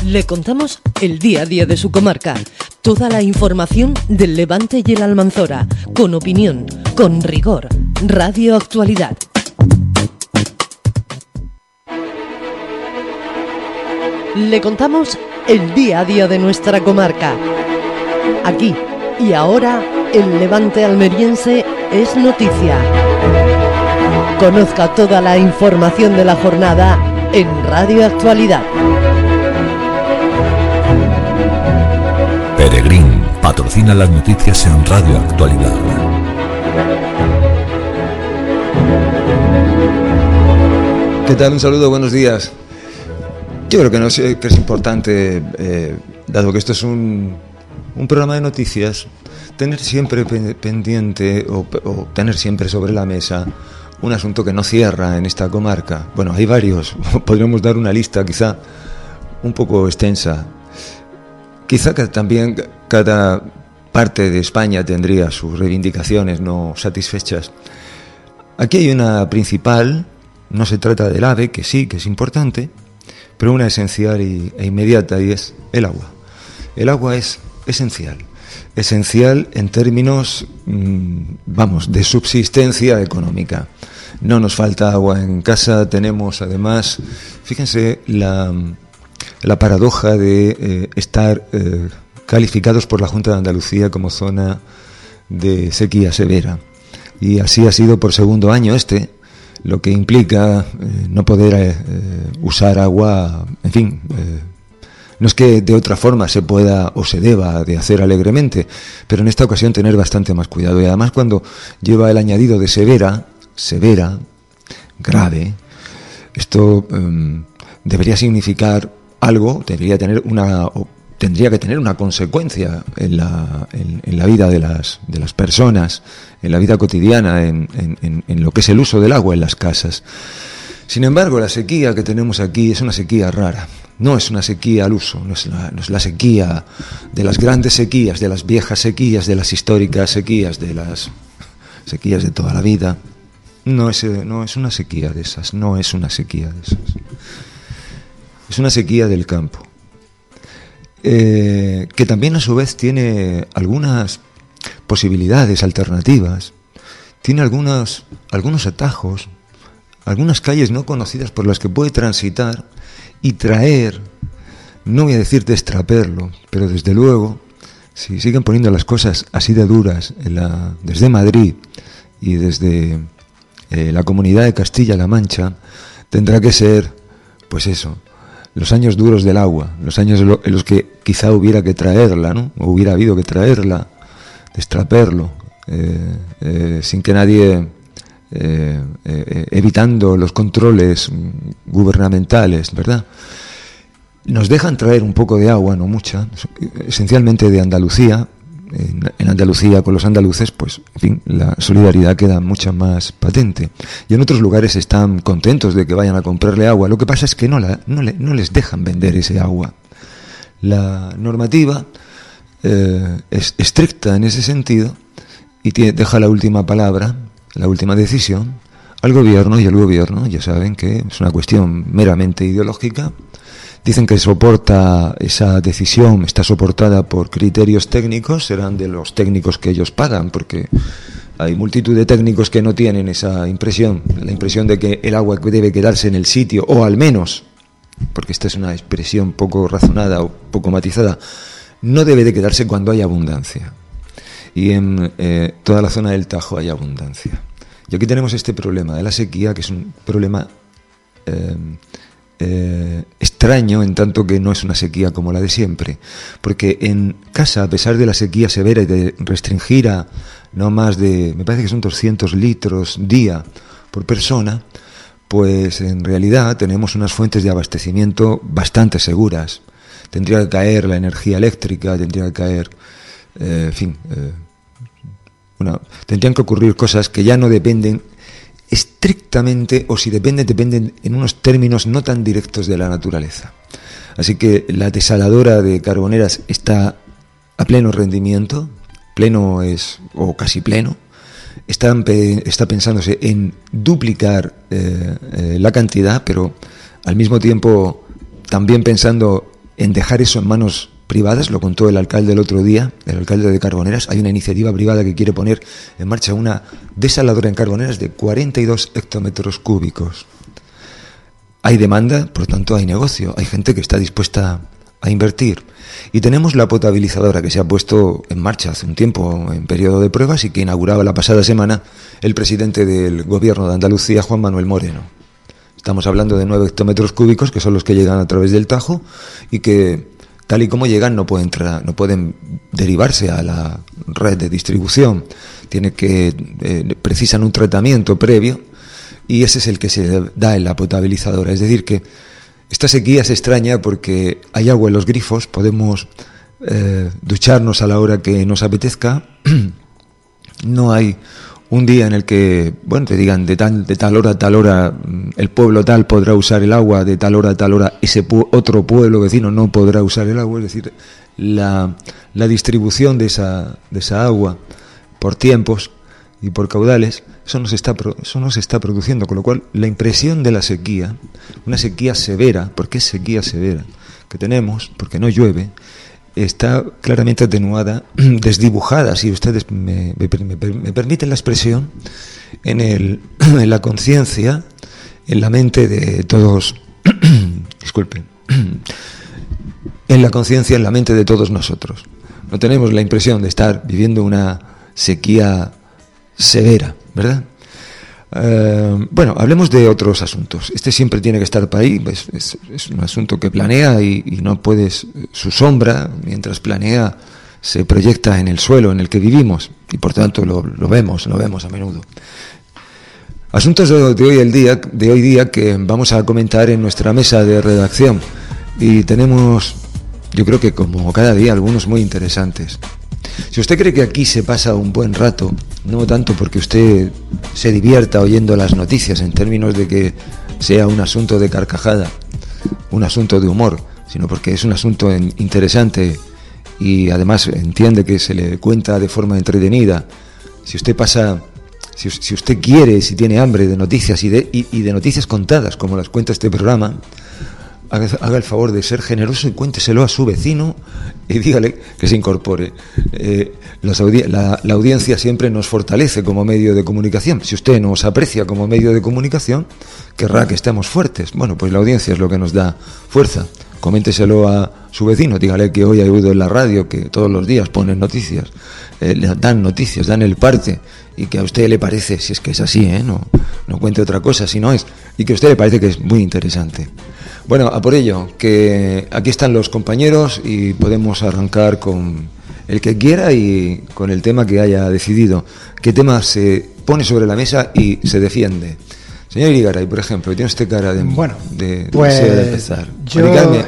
Le contamos el día a día de su comarca, toda la información del Levante y el Almanzora, con opinión, con rigor. Radio Actualidad. Le contamos el día a día de nuestra comarca. Aquí y ahora, el Levante almeriense es noticia. Conozca toda la información de la jornada en Radio Actualidad. Peregrín patrocina las noticias en Radio Actualidad. ¿Qué tal? Un saludo, buenos días. Yo creo que no sé que es importante, dado que esto es un programa de noticias, tener siempre pendiente o tener siempre sobre la mesa un asunto que no cierra en esta comarca. Bueno, hay varios, podríamos dar una lista quizá un poco extensa. Quizá que también cada parte de España tendría sus reivindicaciones no satisfechas. Aquí hay una principal, no se trata del AVE, que sí, que es importante, pero una esencial e inmediata, y es el agua. El agua es esencial en términos, de subsistencia económica. No nos falta agua en casa, tenemos además, fíjense la paradoja de estar calificados por la Junta de Andalucía como zona de sequía severa. Y así ha sido por segundo año lo que implica no poder usar agua, en fin, no es que de otra forma se pueda o se deba de hacer alegremente, pero en esta ocasión tener bastante más cuidado. Y además cuando lleva el añadido de severa, grave, esto debería significar algo, tendría que tener una consecuencia en la vida de las personas, en la vida cotidiana, en lo que es el uso del agua en las casas. Sin embargo, la sequía que tenemos aquí es una sequía rara. No es una sequía al uso, no es la sequía de las grandes sequías, de las viejas sequías, de las históricas sequías, de las sequías de toda la vida. No es una sequía de esas, no es una sequía de esas. Es una sequía del campo, que también a su vez tiene algunas posibilidades alternativas, tiene algunos atajos, algunas calles no conocidas por las que puede transitar y traer, no voy a decir destraperlo, pero desde luego, si siguen poniendo las cosas así de duras desde Madrid y desde la Comunidad de Castilla-La Mancha, tendrá que ser, pues eso, los años duros del agua, los años en los que quizá hubiera que traerla, ¿no? O hubiera habido que traerla, destraperlo, sin que nadie, evitando los controles gubernamentales, ¿verdad? Nos dejan traer un poco de agua, no mucha, esencialmente de Andalucía. En Andalucía con los andaluces, pues, en fin, la solidaridad queda mucho más patente. Y en otros lugares están contentos de que vayan a comprarle agua. Lo que pasa es que no les dejan vender ese agua. La normativa es estricta en ese sentido y deja la última palabra, la última decisión al gobierno, y el gobierno, ya saben que es una cuestión meramente ideológica. Dicen que esa decisión está soportada por criterios técnicos, serán de los técnicos que ellos pagan, porque hay multitud de técnicos que no tienen esa impresión, la impresión de que el agua debe quedarse en el sitio, o al menos, porque esta es una expresión poco razonada o poco matizada, no debe de quedarse cuando hay abundancia. Y en toda la zona del Tajo hay abundancia. Y aquí tenemos este problema de la sequía, que es un problema extraño, en tanto que no es una sequía como la de siempre, porque en casa, a pesar de la sequía severa y de restringir a no más de, me parece que son 200 litros día por persona, pues en realidad tenemos unas fuentes de abastecimiento bastante seguras. Tendría que caer la energía eléctrica, tendría que caer, tendrían que ocurrir cosas que ya no dependen estrictamente, o si dependen en unos términos no tan directos de la naturaleza. Así que la desaladora de Carboneras está a pleno rendimiento, pleno es, o casi pleno. Está pensándose en duplicar la cantidad, pero al mismo tiempo también pensando en dejar eso en manos privadas. Lo contó el alcalde el otro día, el alcalde de Carboneras. Hay una iniciativa privada que quiere poner en marcha una desaladora en Carboneras de 42 hectómetros cúbicos. Hay demanda, por tanto hay negocio, hay gente que está dispuesta a invertir. Y tenemos la potabilizadora que se ha puesto en marcha hace un tiempo en periodo de pruebas y que inauguraba la pasada semana el presidente del gobierno de Andalucía, Juan Manuel Moreno. Estamos hablando de 9 hectómetros cúbicos, que son los que llegan a través del Tajo y que, tal y como llegan, no pueden derivarse a la red de distribución. Precisan un tratamiento previo y ese es el que se da en la potabilizadora. Es decir, que esta sequía es extraña porque hay agua en los grifos, podemos ducharnos a la hora que nos apetezca. No hay un día en el que, te digan de tal hora a tal hora el pueblo tal podrá usar el agua, de tal hora a tal hora ese otro pueblo vecino no podrá usar el agua. Es decir, la distribución de esa agua por tiempos y por caudales, eso no se está produciendo, con lo cual la impresión de la sequía, una sequía severa, porque es sequía severa que tenemos, porque no llueve, está claramente atenuada, desdibujada, si ustedes me permiten la expresión, en la conciencia, en la mente de todos, disculpen, en la conciencia, en la mente de todos nosotros. No tenemos la impresión de estar viviendo una sequía severa, ¿verdad? Hablemos de otros asuntos. Este siempre tiene que estar para ahí. Es un asunto que planea y no puedes. Su sombra, mientras planea, se proyecta en el suelo en el que vivimos y por tanto lo vemos a menudo. Asuntos de hoy día que vamos a comentar en nuestra mesa de redacción y tenemos, yo creo que como cada día, algunos muy interesantes. Si usted cree que aquí se pasa un buen rato, no tanto porque usted se divierta oyendo las noticias en términos de que sea un asunto de carcajada, un asunto de humor, sino porque es un asunto interesante y además entiende que se le cuenta de forma entretenida. Si usted quiere, si tiene hambre de noticias y de noticias contadas, como las cuenta este programa, haga el favor de ser generoso y cuénteselo a su vecino y dígale que se incorpore. La audiencia siempre nos fortalece como medio de comunicación. Si usted nos aprecia como medio de comunicación, querrá que estemos fuertes. Bueno, pues la audiencia es lo que nos da fuerza. Coménteselo a su vecino, dígale que hoy ha oído en la radio que todos los días ponen noticias, dan el parte, y que a usted le parece, si es que es así, no cuente otra cosa, si no es, y que a usted le parece que es muy interesante. Bueno, a por ello, que aquí están los compañeros y podemos arrancar con el que quiera y con el tema que haya decidido. ¿Qué tema se pone sobre la mesa y se defiende? Señor Irigaray, por ejemplo, tiene usted cara de empezar. Carmen,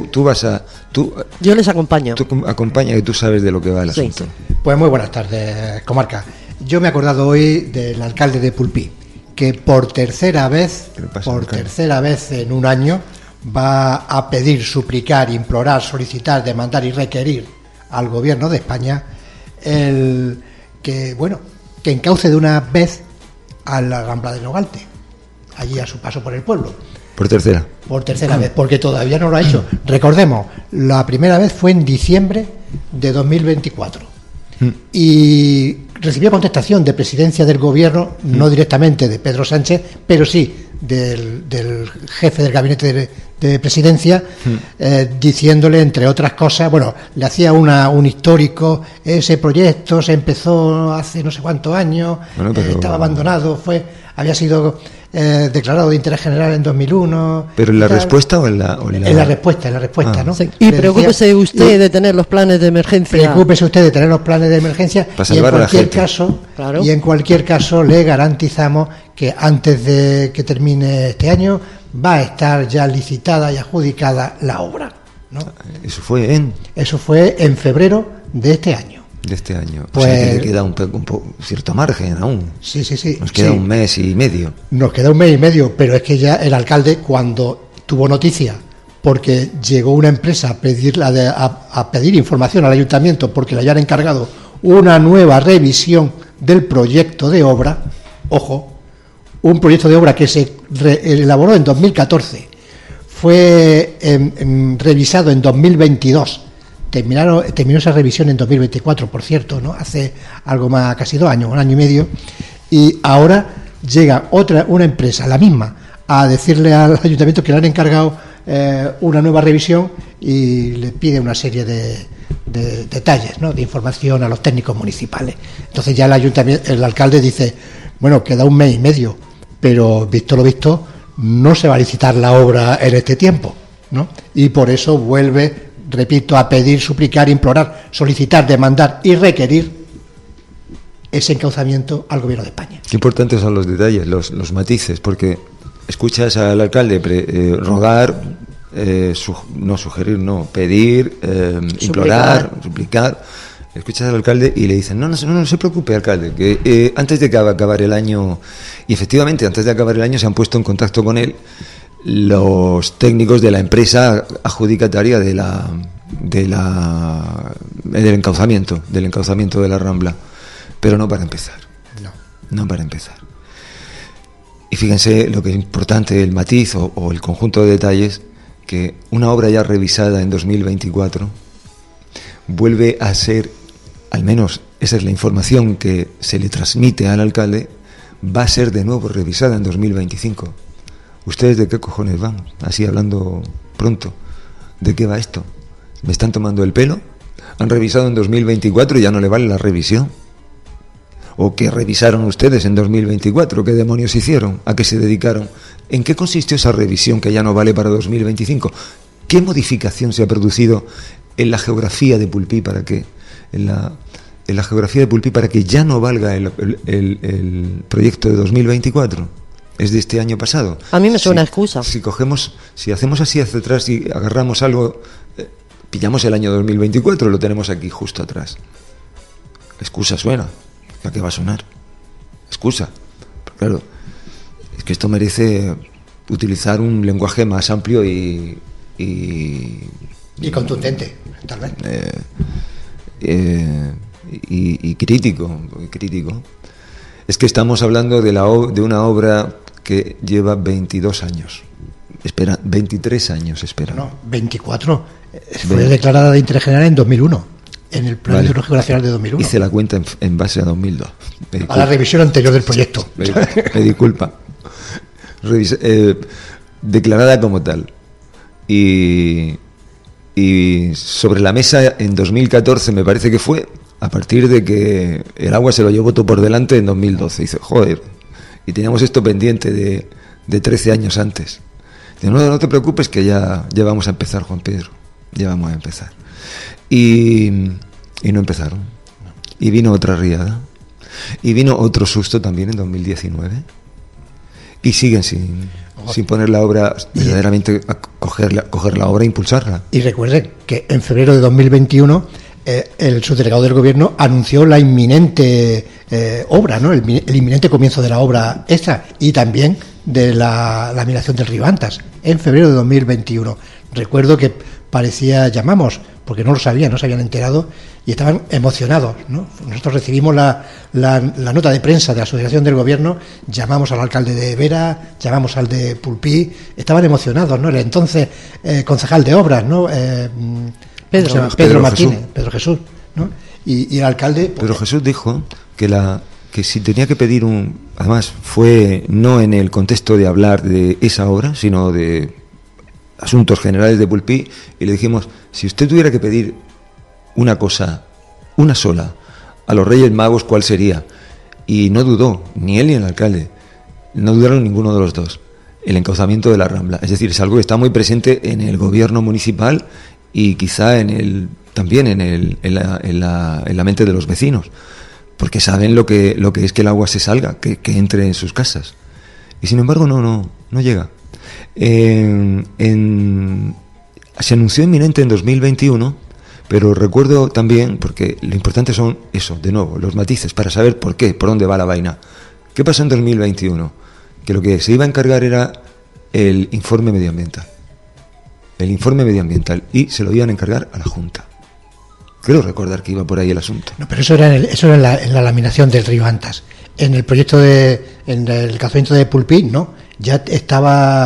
yo les acompaño. Tú acompaña, que tú sabes de lo que va el asunto. Sí. Pues muy buenas tardes, comarca. Yo me he acordado hoy del alcalde de Pulpí, que por tercera vez en un año va a pedir, suplicar, implorar, solicitar, demandar y requerir al gobierno de España que encauce de una vez a la Rambla de Nogalte, allí a su paso por el pueblo. Por tercera vez, porque todavía no lo ha hecho. Recordemos, la primera vez fue en diciembre de 2024 y recibió contestación de presidencia del gobierno, no directamente de Pedro Sánchez, pero sí del jefe del gabinete de presidencia, diciéndole, entre otras cosas, le hacía un histórico. Ese proyecto se empezó hace no sé cuántos años, estaba abandonado, había sido declarado de interés general en 2001. ¿Pero en la respuesta o en la...? En la respuesta, ¿no? Sí. Y preocúpese usted de tener los planes de emergencia. Preocúpese usted de tener los planes de emergencia y en cualquier caso le garantizamos que antes de que termine este año va a estar ya licitada y adjudicada la obra, ¿no? Eso fue en febrero de este año. Pues, o sea que le queda un cierto margen aún. Sí. Nos queda un mes y medio. Pero es que ya el alcalde, cuando tuvo noticia, porque llegó una empresa a pedir información al ayuntamiento porque le hayan encargado una nueva revisión del proyecto de obra, un proyecto de obra que se elaboró en 2014, fue revisado en 2022. Terminó esa revisión en 2024, por cierto, ¿no? Hace algo más, casi 2 años, 1 año y medio, y ahora llega una empresa, la misma, a decirle al ayuntamiento que le han encargado una nueva revisión y le pide una serie de detalles, ¿no? De información a los técnicos municipales. Entonces ya el alcalde dice, bueno, queda 1 mes y medio, pero visto lo visto, no se va a licitar la obra en este tiempo, ¿no? Y por eso vuelve, repito, a pedir, suplicar, implorar, solicitar, demandar y requerir ese encauzamiento al Gobierno de España. Qué importantes son los detalles, los matices, porque escuchas al alcalde rogar, no sugerir, no, pedir, implorar, suplicar. Escuchas al alcalde y le dicen, no se preocupe, alcalde, que antes de acabar el año, y efectivamente antes de acabar el año se han puesto en contacto con él los técnicos de la empresa adjudicataria del encauzamiento de la Rambla, pero no para empezar. No para empezar. Y fíjense lo que es importante, el matiz o el conjunto de detalles, que una obra ya revisada en 2024 vuelve a ser, al menos esa es la información que se le transmite al alcalde, va a ser de nuevo revisada en 2025. ¿Ustedes de qué cojones van? Así hablando pronto. ¿De qué va esto? ¿Me están tomando el pelo? ¿Han revisado en 2024 y ya no le vale la revisión? ¿O qué revisaron ustedes en 2024? ¿Qué demonios hicieron? ¿A qué se dedicaron? ¿En qué consistió esa revisión que ya no vale para 2025? ¿Qué modificación se ha producido en la geografía de Pulpí para que en la geografía de Pulpí para que ya no valga el proyecto de 2024? Es de este año pasado. A mí me suena excusa. Si hacemos así hacia atrás y agarramos algo, pillamos el año 2024, lo tenemos aquí justo atrás. Excusa suena. ¿A qué va a sonar? Excusa. Pero claro, es que esto merece utilizar un lenguaje más amplio y contundente, tal vez. Y crítico. Es que estamos hablando de una obra que lleva 22 años. 23 años espera. No, 24. Fue declarada de interés general en 2001. En el Plan Hidrológico Nacional de 2001. Hice la cuenta en base a 2002. A la revisión anterior del proyecto. Me disculpa. Declarada como tal. Y sobre la mesa en 2014 me parece que fue, a partir de que el agua se lo llevó todo por delante en 2012. Dice, joder, y teníamos esto pendiente de 13 años antes. Dice, no te preocupes que ya vamos a empezar, Juan Pedro. Ya vamos a empezar. Y no empezaron. Y vino otra riada. Y vino otro susto también en 2019. Y siguen sin poner la obra, verdaderamente a coger la obra e impulsarla. Y recuerden que en febrero de 2021 el subdelegado del Gobierno anunció la inminente obra, ¿no? El inminente comienzo de la obra extra y también de la laminación del Ribantas en febrero de 2021. Recuerdo que llamamos, porque no lo sabían, no se habían enterado y estaban emocionados, ¿no? Nosotros recibimos la nota de prensa de la Asociación del Gobierno, llamamos al alcalde de Vera, llamamos al de Pulpí, estaban emocionados, ¿no? El entonces concejal de obras, ¿no? Pedro Martínez, Pedro Jesús, ¿no? Y el alcalde... Pedro Jesús dijo que si tenía que pedir además fue no en el contexto de hablar de esa obra, sino de asuntos generales de Pulpí, y le dijimos, si usted tuviera que pedir una cosa, una sola, a los Reyes Magos, ¿cuál sería? Y no dudó, ni él ni el alcalde, no dudaron ninguno de los dos, el encauzamiento de la Rambla. Es decir, es algo que está muy presente en el gobierno municipal y quizá también en la mente de los vecinos, porque saben lo que es que el agua se salga, que entre en sus casas. Y sin embargo no llega. Se anunció inminente en 2021, pero recuerdo también, porque lo importante son eso, de nuevo, los matices, para saber por dónde va la vaina. ¿Qué pasó en 2021? Que lo que se iba a encargar era el informe medioambiental. Y se lo iban a encargar a la Junta. Creo recordar que iba por ahí el asunto. No, pero eso era en la laminación del Ribantas. En el proyecto en el encauzamiento de Pulpí, no, ya estaba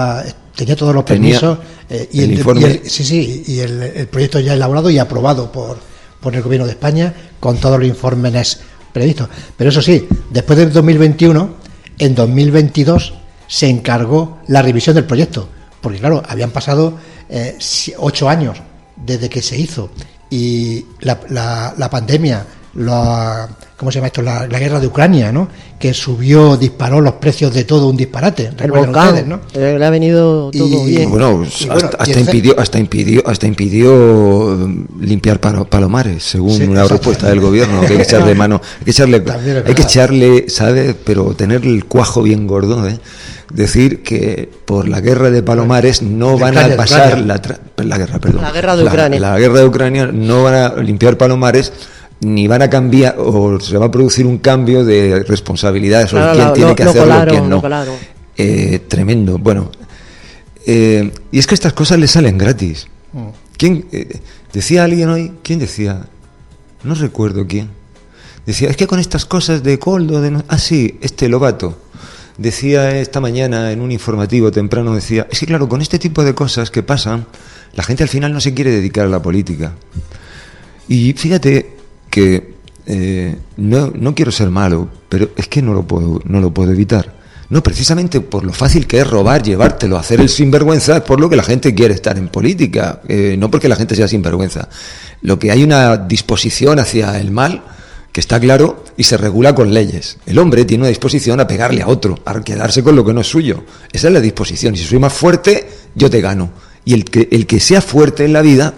tenía todos los permisos y el proyecto ya elaborado y aprobado por el Gobierno de España con todos los informes previstos. Pero eso sí, después del 2021, en 2022 se encargó la revisión del proyecto, porque claro, habían pasado 8 años desde que se hizo y la pandemia, ¿cómo se llama esto? La guerra de Ucrania, ¿no? Que disparó los precios de todo, un disparate. Recuerden ustedes, ¿no? Le ha venido todo bien. Bueno, hasta impidió limpiar palomares, según una respuesta del gobierno, que hay que echarle mano, hay que echarle, ¿sabe? Pero tener el cuajo bien gordo, decir que por la guerra de palomares no van a pasar la guerra de Ucrania no van a limpiar palomares, ni van a cambiar, o se va a producir un cambio de responsabilidades sobre quién tiene que hacerlo y quién no. Tremendo. Bueno, y es que estas cosas le salen gratis. ¿Quién decía alguien hoy? ¿Quién decía? No recuerdo quién. Decía, es que con estas cosas de Coldo, sí, Lobato decía esta mañana en un informativo temprano, decía, es que claro, con este tipo de cosas que pasan, la gente al final no se quiere dedicar a la política. Y fíjate que no quiero ser malo, pero es que no lo puedo evitar. No, precisamente por lo fácil que es robar, llevártelo, hacer el sinvergüenza, es por lo que la gente quiere estar en política, no porque la gente sea sinvergüenza. Lo que hay una disposición hacia el mal, que está claro, y se regula con leyes. El hombre tiene una disposición a pegarle a otro, a quedarse con lo que no es suyo. Esa es la disposición. Y si soy más fuerte, yo te gano. Y el que sea fuerte en la vida,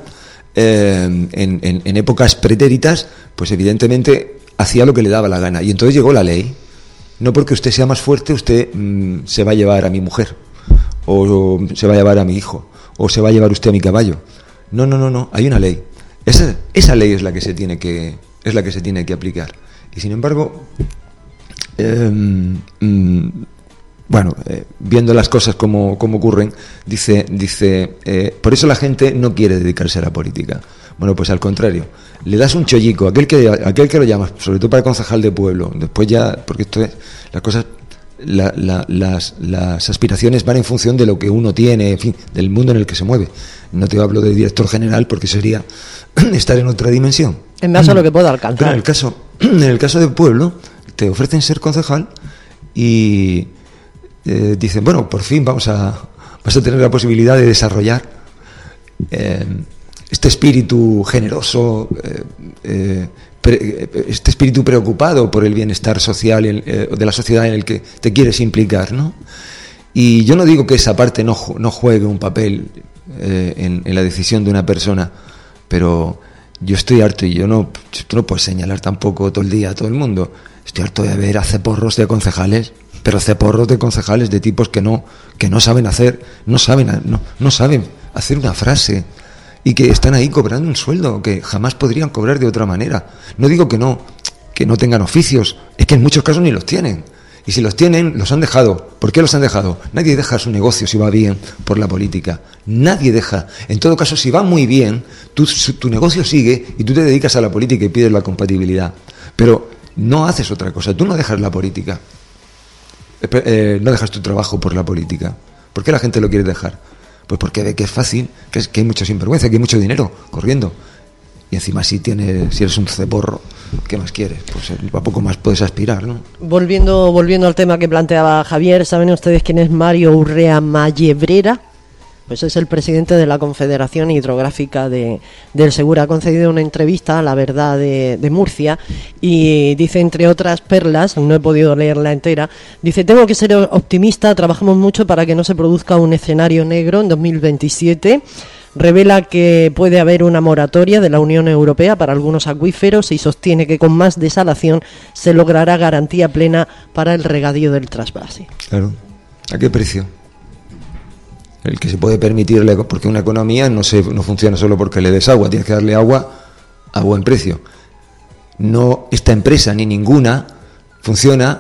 en épocas pretéritas, pues evidentemente hacía lo que le daba la gana. Y entonces llegó la ley. No porque usted sea más fuerte, usted se va a llevar a mi mujer, o se va a llevar a mi hijo, o se va a llevar usted a mi caballo. No, hay una ley. Esa ley es la que se tiene que aplicar. Y sin embargo, viendo las cosas como ocurren, dice por eso la gente no quiere dedicarse a la política. Bueno, pues al contrario, le das un chollico, aquel que lo llamas, sobre todo para concejal de pueblo, después ya, porque esto es, las cosas, las aspiraciones van en función de lo que uno tiene, en fin, del mundo en el que se mueve. No te hablo de director general porque sería estar en otra dimensión. En base a lo que pueda alcanzar. Pero en el caso de pueblo, te ofrecen ser concejal y dicen, bueno, por fin vas a tener la posibilidad de desarrollar este espíritu generoso, este espíritu preocupado por el bienestar social de la sociedad en el que te quieres implicar, ¿no? Y yo no digo que esa parte no juegue un papel en la decisión de una persona, pero yo estoy harto, y tú no puedes señalar tampoco todo el día a todo el mundo. Estoy harto de ver a ceporros de concejales, pero ceporros de concejales de tipos que no saben no saben hacer una frase, y que están ahí cobrando un sueldo que jamás podrían cobrar de otra manera. No digo que no tengan oficios, es que en muchos casos ni los tienen. Y si los tienen, los han dejado. ¿Por qué los han dejado? Nadie deja su negocio si va bien por la política. Nadie deja. En todo caso, si va muy bien, tu negocio sigue y tú te dedicas a la política y pides la compatibilidad. Pero no haces otra cosa. Tú no dejas la política. No dejas tu trabajo por la política. ¿Por qué la gente lo quiere dejar? Pues porque ve que es fácil, que hay mucha sinvergüenza, que hay mucho dinero corriendo. Y encima si eres un ceporro, ¿qué más quieres? Pues a poco más puedes aspirar, ¿no? Volviendo al tema que planteaba Javier, ¿saben ustedes quién es Mario Urrea Mallebrera? Pues es el presidente de la Confederación Hidrográfica del Segura. Ha concedido una entrevista a La Verdad de Murcia y dice, entre otras perlas, no he podido leerla entera, dice: tengo que ser optimista, trabajamos mucho para que no se produzca un escenario negro en 2027. Revela que puede haber una moratoria de la Unión Europea para algunos acuíferos y sostiene que con más desalación se logrará garantía plena para el regadío del trasvase. Claro. ¿A qué precio? El que se puede permitirle, porque una economía no funciona solo porque le des agua, tienes que darle agua a buen precio. No, esta empresa ni ninguna funciona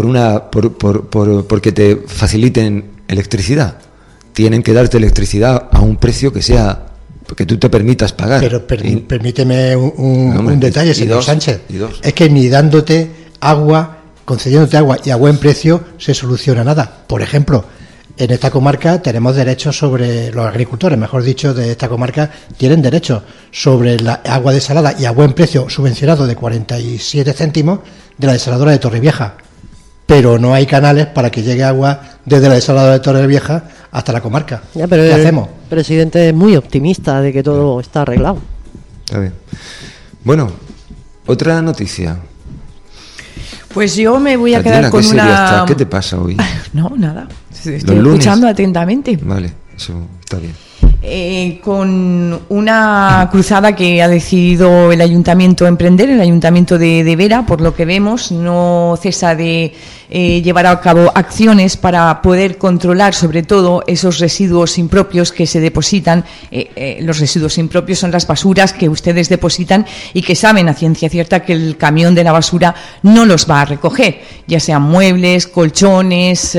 porque te faciliten electricidad. Tienen que darte electricidad a un precio que tú te permitas pagar. Pero permíteme un detalle, señor Sánchez. Es que ni dándote agua, concediéndote agua y a buen precio, se soluciona nada. Por ejemplo, en esta comarca tenemos derechos sobre los agricultores, mejor dicho, de esta comarca tienen derechos sobre la agua desalada y a buen precio subvencionado de 47 céntimos de la desaladora de Torrevieja. Pero no hay canales para que llegue agua desde la desaladora de Torrevieja hasta la comarca. Ya, pero ¿qué hacemos? El presidente es muy optimista de que todo está arreglado. Está bien. Bueno, otra noticia. Pues yo me voy a Tatiana, quedar con ¿qué seria una... estás? ¿Qué te pasa hoy? No, nada. Estoy ¿Los lunes? escuchando atentamente. Vale, eso está bien. Con una cruzada que ha decidido el Ayuntamiento emprender, el Ayuntamiento de Vera, por lo que vemos, no cesa de llevar a cabo acciones para poder controlar sobre todo esos residuos impropios que se depositan. Los residuos impropios son las basuras que ustedes depositan y que saben a ciencia cierta que el camión de la basura no los va a recoger, ya sean muebles, colchones,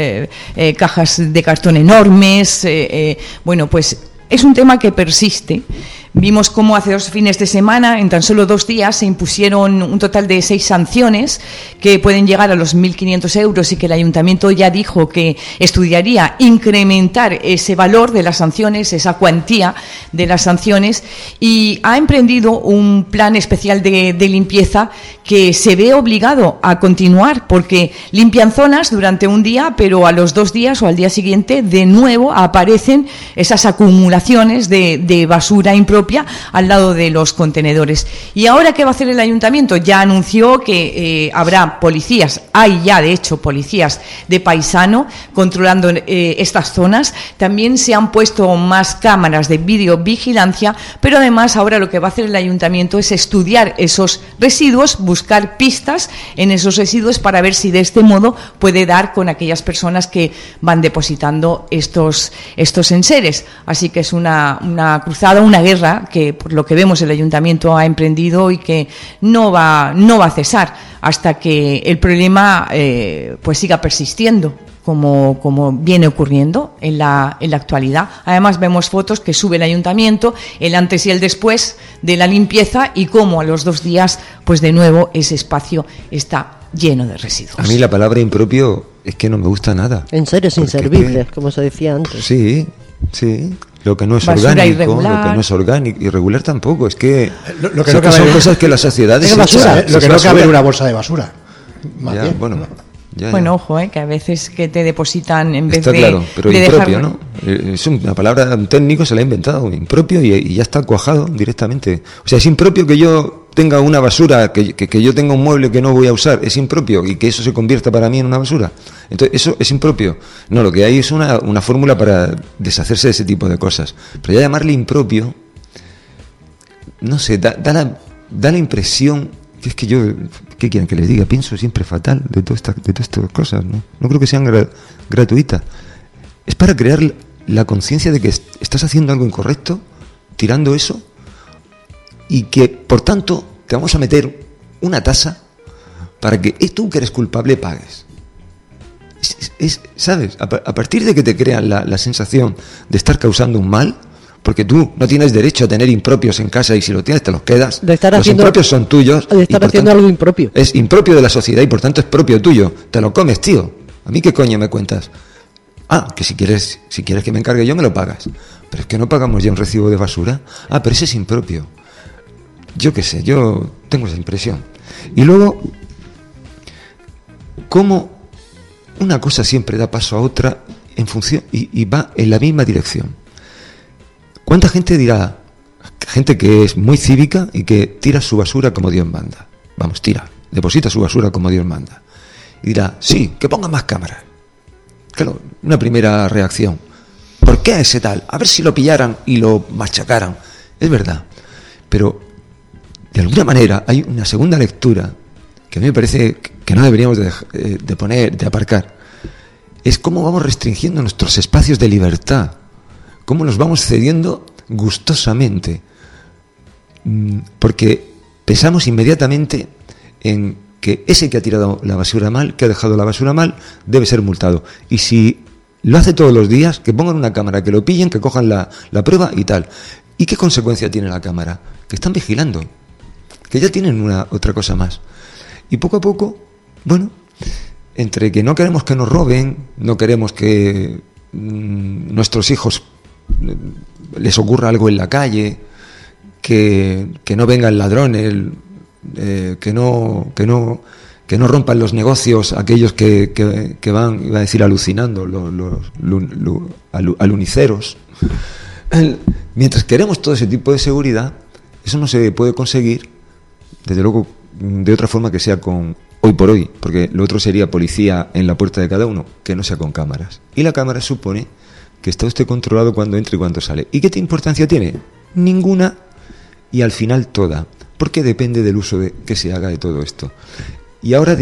cajas de cartón enormes, bueno, pues es un tema que persiste. Vimos cómo hace 2 fines de semana, en tan solo 2 días, se impusieron un total de 6 sanciones que pueden llegar a los 1.500 euros y que el Ayuntamiento ya dijo que estudiaría incrementar ese valor de las sanciones, esa cuantía de las sanciones, y ha emprendido un plan especial de limpieza que se ve obligado a continuar porque limpian zonas durante un día, pero a los 2 días o al día siguiente de nuevo aparecen esas acumulaciones de basura impropia al lado de los contenedores. ¿Y ahora qué va a hacer el Ayuntamiento? Ya anunció que habrá policías, hay ya de hecho policías de paisano controlando estas zonas. También se han puesto más cámaras de videovigilancia, pero además ahora lo que va a hacer el Ayuntamiento es estudiar esos residuos, buscar pistas en esos residuos para ver si de este modo puede dar con aquellas personas que van depositando estos enseres. Así que es una cruzada, una guerra que por lo que vemos el Ayuntamiento ha emprendido y que no va a cesar hasta que el problema pues siga persistiendo como viene ocurriendo en la actualidad. Además vemos fotos que sube el Ayuntamiento, el antes y el después de la limpieza y cómo a los 2 días pues de nuevo ese espacio está lleno de residuos. A mí la palabra impropio es que no me gusta nada. Enseres inservibles, como se decía antes. Sí. Lo que no es basura orgánico, irregular. lo que no es orgánico, irregular tampoco. Es que Lo que son, no cabe son en- cosas que las sociedades... Es basura, echan. lo que no basura. cabe en una bolsa de basura. Más Ya, bien. bueno, ya. Bueno, ojo, que a veces que te depositan en vez Está de... claro, pero de impropio, dejar- ¿no? Es una palabra, un técnico se la ha inventado, impropio, y ya está cuajado directamente. O sea, es impropio que yo tenga una basura, que yo tenga un mueble que no voy a usar, es impropio, y que eso se convierta para mí en una basura. Entonces, eso es impropio. No, lo que hay es una fórmula para deshacerse de ese tipo de cosas. Pero ya llamarle impropio, no sé, da la impresión que es que yo, ¿qué quieren que les diga? Pienso siempre fatal de todas estas cosas, ¿no? No creo que sean gratuitas. Es para crear la conciencia de que estás haciendo algo incorrecto, tirando eso, y que, por tanto, te vamos a meter una tasa para que tú, que eres culpable, pagues. ¿Sabes? A partir de que te crean la sensación de estar causando un mal, porque tú no tienes derecho a tener impropios en casa y si lo tienes te los quedas. De estar los haciendo- impropios son tuyos. de y estar por haciendo tanto, algo impropio. Es impropio de la sociedad y por tanto es propio tuyo. Te lo comes, tío. ¿A mí qué coño me cuentas? Ah, que si quieres que me encargue yo me lo pagas. Pero es que no pagamos ya un recibo de basura. Ah, pero ese es impropio. Yo qué sé, yo tengo esa impresión. Y luego, cómo una cosa siempre da paso a otra en función y va en la misma dirección. ¿Cuánta gente dirá, gente que es muy cívica y que tira su basura como Dios manda? Vamos, deposita su basura como Dios manda. Y dirá, sí, que pongan más cámaras. Claro, una primera reacción. ¿Por qué ese tal? A ver si lo pillaran y lo machacaran. Es verdad. Pero, de alguna manera, hay una segunda lectura que a mí me parece que no deberíamos de aparcar. Es cómo vamos restringiendo nuestros espacios de libertad. Cómo nos vamos cediendo gustosamente. Porque pensamos inmediatamente en que ese que ha tirado la basura mal, que ha dejado la basura mal, debe ser multado. Y si lo hace todos los días, que pongan una cámara, que lo pillen, que cojan la prueba y tal. ¿Y qué consecuencia tiene la cámara? Que están vigilando, que ya tienen otra cosa más. Y poco a poco, bueno, entre que no queremos que nos roben, no queremos que nuestros hijos les ocurra algo en la calle, que no vengan ladrones, que no rompan los negocios aquellos que van, iba a decir alucinando, los aluniceros. Mientras queremos todo ese tipo de seguridad, eso no se puede conseguir, desde luego, de otra forma que sea con hoy por hoy, porque lo otro sería policía en la puerta de cada uno, que no sea con cámaras. Y la cámara supone que está usted controlado cuando entra y cuando sale. ¿Y qué importancia tiene? Ninguna, y al final toda, porque depende del uso que se haga de todo esto. Y ahora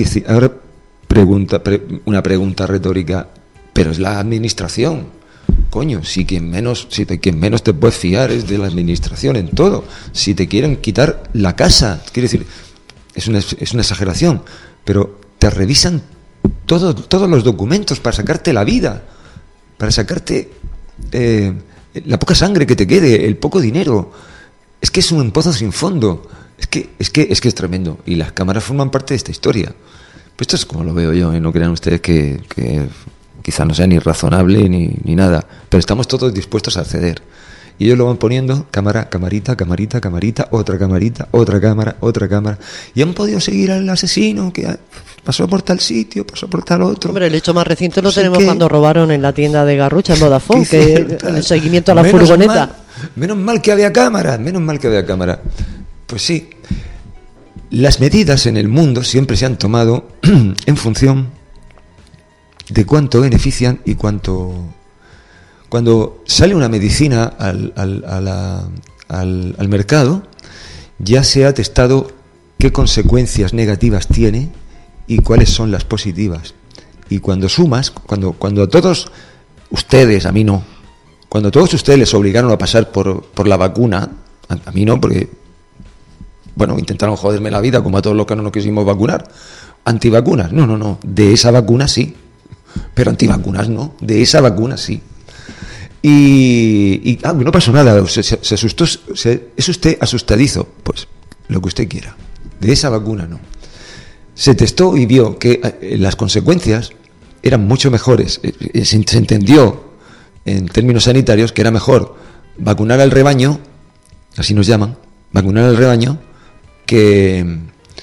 una pregunta retórica, pero es la administración. Coño, si quien menos te puedes fiar es de la administración en todo. Si te quieren quitar la casa, quiere decir, es una exageración, pero te revisan todos los documentos para sacarte la vida, para sacarte la poca sangre que te quede, el poco dinero. Es que es un pozo sin fondo. Es que es tremendo. Y las cámaras forman parte de esta historia. Pues esto es como lo veo yo, no crean ustedes que quizá no sea ni razonable ni nada, pero estamos todos dispuestos a ceder. Y ellos lo van poniendo, camarita, otra camarita, otra cámara, y han podido seguir al asesino que pasó por tal sitio, pasó por tal otro. Hombre, el hecho más reciente lo no sé tenemos qué. Cuando robaron en la tienda de Garrucha en Vodafone, que el seguimiento a la furgoneta. Menos mal que había cámara. Pues sí, las medidas en el mundo siempre se han tomado en función de cuánto benefician y cuánto. Cuando sale una medicina al mercado, ya se ha testado qué consecuencias negativas tiene y cuáles son las positivas. Y cuando sumas, cuando a todos ustedes, a mí no, cuando a todos ustedes les obligaron a pasar por la vacuna, a mí no, porque, bueno, intentaron joderme la vida como a todos los que no nos quisimos vacunar. Antivacunas, no, de esa vacuna sí, pero antivacunas no, de esa vacuna sí. Y no pasó nada, se asustó, es usted asustadizo, pues lo que usted quiera, de esa vacuna no. Se testó y vio que las consecuencias eran mucho mejores, se entendió en términos sanitarios que era mejor vacunar al rebaño, así nos llaman, vacunar al rebaño, que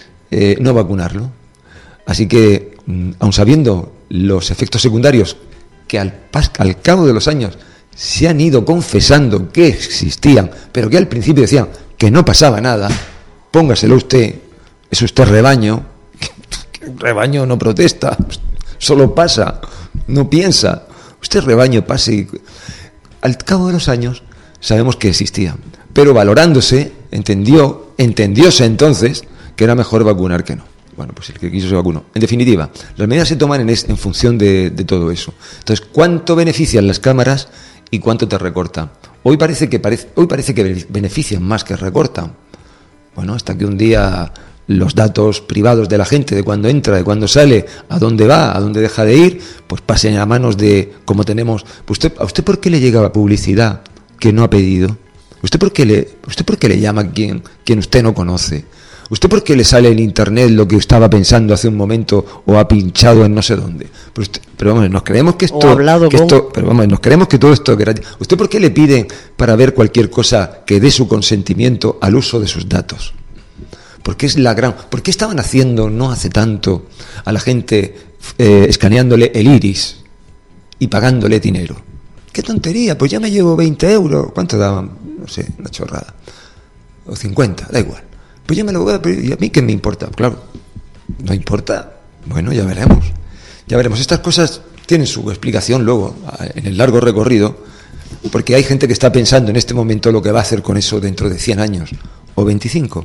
no vacunarlo. Así que, aun sabiendo los efectos secundarios que al cabo de los años se han ido confesando que existían, pero que al principio decían que no pasaba nada, póngaselo usted, es usted rebaño, que rebaño no protesta, solo pasa, no piensa, usted rebaño pasa y al cabo de los años sabemos que existían, pero valorándose, entendióse entonces que era mejor vacunar que no. Bueno, pues el que quiso se vacunó. En definitiva, las medidas se toman en función de todo eso. Entonces, ¿cuánto benefician las cámaras y cuánto te recortan? Hoy parece que benefician más que recortan. Bueno, hasta que un día los datos privados de la gente, de cuando entra, de cuando sale, a dónde va, a dónde deja de ir, pues pasen a manos de, como tenemos. ¿A usted por qué le llega publicidad que no ha pedido? ¿Usted por qué le llama a quien usted no conoce? ¿Usted por qué le sale en internet lo que estaba pensando hace un momento o ha pinchado en no sé dónde? Pero vamos, nos creemos que esto, nos creemos que todo esto es gratis. ¿Usted por qué le piden para ver cualquier cosa que dé su consentimiento al uso de sus datos? ¿Por qué estaban haciendo no hace tanto a la gente escaneándole el iris y pagándole dinero? ¡Qué tontería! Pues ya me llevo 20 euros. ¿Cuánto daban? No sé, una chorrada. O 50, da igual. Pues yo me lo voy a pedir, ¿y a mí qué me importa? Claro, no importa. Bueno, ya veremos. Estas cosas tienen su explicación luego, en el largo recorrido, porque hay gente que está pensando en este momento lo que va a hacer con eso dentro de 100 años o 25.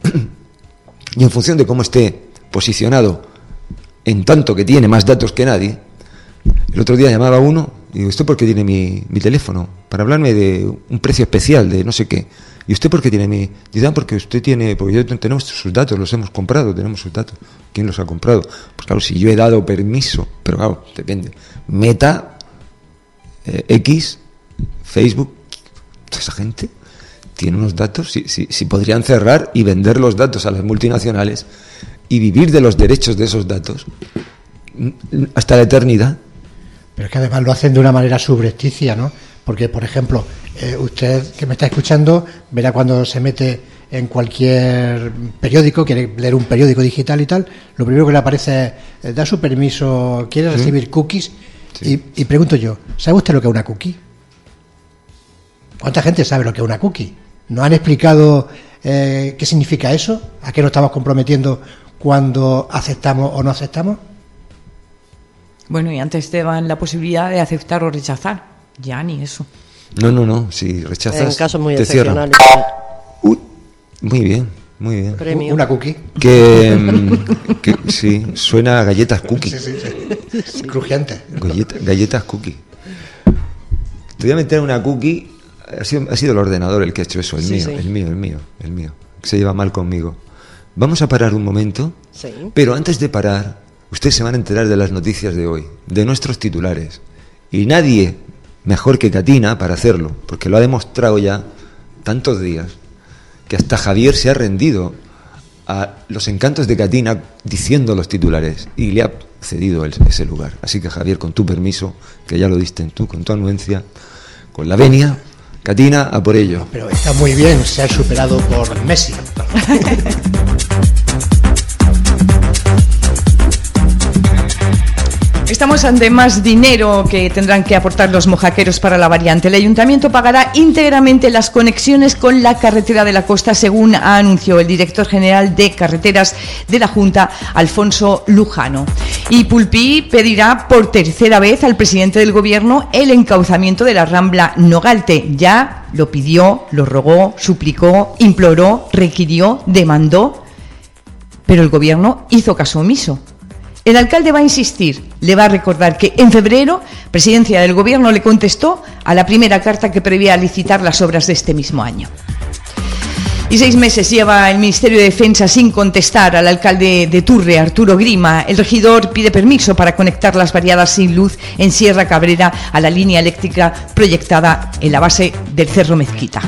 Y en función de cómo esté posicionado, en tanto que tiene más datos que nadie, el otro día llamaba uno y digo, ¿usted por qué tiene mi teléfono? Para hablarme de un precio especial, de no sé qué. ¿Y usted por qué tiene mi...? Dice, porque usted tiene... Porque tenemos sus datos, los hemos comprado, tenemos sus datos. ¿Quién los ha comprado? Pues claro, si yo he dado permiso, pero claro, depende. Meta, X, Facebook, toda esa gente tiene unos datos, si podrían cerrar y vender los datos a las multinacionales y vivir de los derechos de esos datos hasta la eternidad. Pero es que además lo hacen de una manera subrepticia, ¿no? Porque, por ejemplo, usted que me está escuchando verá cuando se mete en cualquier periódico, quiere leer un periódico digital y tal, lo primero que le aparece es, da su permiso, quiere recibir cookies. Sí. Y pregunto yo, ¿sabe usted lo que es una cookie? ¿Cuánta gente sabe lo que es una cookie? ¿Nos han explicado qué significa eso? ¿A qué nos estamos comprometiendo cuando aceptamos o no aceptamos? Bueno, y antes te dan la posibilidad de aceptar o rechazar. Ya ni eso. No. Si rechazas, en casos muy te cierran. Muy bien. Premio. Una cookie. Que sí, suena a galletas cookie. Sí. Crujiente. Galletas cookie. Te voy a meter una cookie. Ha sido el ordenador el que ha hecho eso, el mío. Se lleva mal conmigo. Vamos a parar un momento. Sí. Pero antes de parar, ustedes se van a enterar de las noticias de hoy, de nuestros titulares. Y nadie mejor que Catina para hacerlo, porque lo ha demostrado ya tantos días, que hasta Javier se ha rendido a los encantos de Catina diciendo los titulares y le ha cedido ese lugar. Así que, Javier, con tu permiso, que ya lo diste tú, con tu anuencia, con la venia, Catina, a por ello. Pero está muy bien ser superado por Messi. Estamos ante más dinero que tendrán que aportar los mojaqueros para la variante. El Ayuntamiento pagará íntegramente las conexiones con la carretera de la costa, según anunció el director general de Carreteras de la Junta, Alfonso Lujano. Y Pulpí pedirá por tercera vez al presidente del Gobierno el encauzamiento de la Rambla Nogalte. Ya lo pidió, lo rogó, suplicó, imploró, requirió, demandó, pero el Gobierno hizo caso omiso. El alcalde va a insistir, le va a recordar que en febrero, Presidencia del Gobierno le contestó a la primera carta que prevía licitar las obras de este mismo año. Y 6 meses lleva el Ministerio de Defensa sin contestar al alcalde de Turre, Arturo Grima. El regidor pide permiso para conectar las variadas sin luz en Sierra Cabrera a la línea eléctrica proyectada en la base del Cerro Mezquita.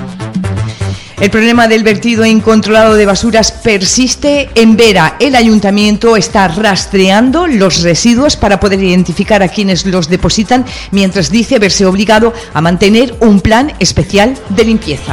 El problema del vertido incontrolado de basuras persiste en Vera. El ayuntamiento está rastreando los residuos para poder identificar a quienes los depositan, mientras dice verse obligado a mantener un plan especial de limpieza.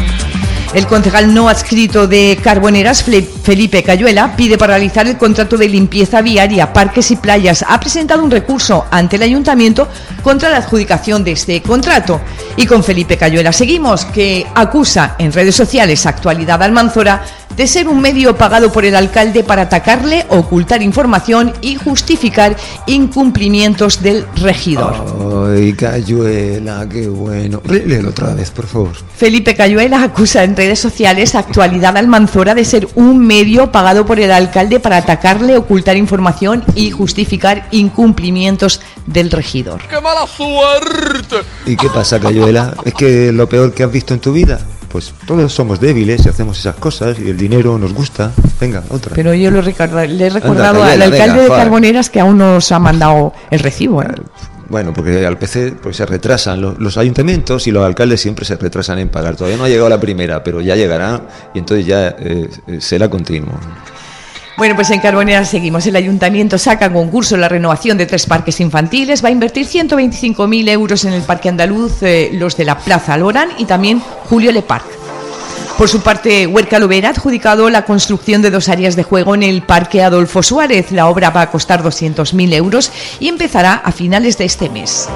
El concejal no adscrito de Carboneras, Felipe Cayuela, pide paralizar el contrato de limpieza viaria, parques y playas. Ha presentado un recurso ante el ayuntamiento contra la adjudicación de este contrato. Y con Felipe Cayuela seguimos, que acusa en redes sociales Actualidad Almanzora de ser un medio pagado por el alcalde para atacarle, ocultar información y justificar incumplimientos del regidor. Ay, Cayuela, qué bueno. Léelo otra vez, por favor. Felipe Cayuela acusa en redes sociales Actualidad Almanzora de ser un medio pagado por el alcalde para atacarle, ocultar información y justificar incumplimientos del regidor. ¡Qué mala suerte! ¿Y qué pasa, Cayuela? ¿Es que lo peor que has visto en tu vida? Pues todos somos débiles y hacemos esas cosas y el dinero nos gusta. Venga, otra. Pero yo le he recordado al alcalde de Carboneras que aún no nos ha mandado el recibo. Bueno, porque al PC pues se retrasan los ayuntamientos y los alcaldes siempre se retrasan en pagar. Todavía no ha llegado la primera, pero ya llegará y entonces ya será continuo. Bueno, pues en Carboneras seguimos. El ayuntamiento saca a concurso la renovación de 3 parques infantiles. Va a invertir 125.000 euros en el Parque Andaluz, los de la Plaza Lorán y también Julio Le Parc. Por su parte, Huerca Lovera ha adjudicado la construcción de 2 áreas de juego en el Parque Adolfo Suárez. La obra va a costar 200.000 euros y empezará a finales de este mes.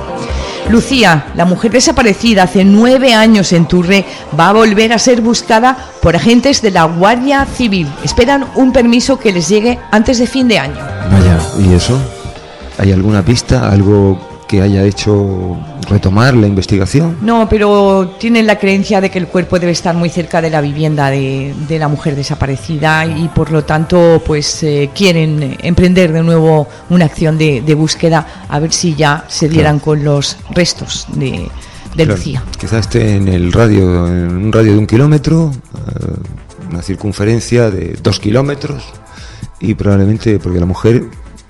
Lucía, la mujer desaparecida hace 9 años en Turre, va a volver a ser buscada por agentes de la Guardia Civil. Esperan un permiso que les llegue antes de fin de año. Vaya, ¿y eso? ¿Hay alguna pista? ¿Algo que haya hecho retomar la investigación? No, pero tienen la creencia de que el cuerpo debe estar muy cerca de la vivienda de la mujer desaparecida y por lo tanto pues quieren emprender de nuevo una acción de búsqueda a ver si ya se dieran con los restos de Lucía. Quizás esté en un radio de 1 kilómetro, una circunferencia de 2 kilómetros y probablemente porque la mujer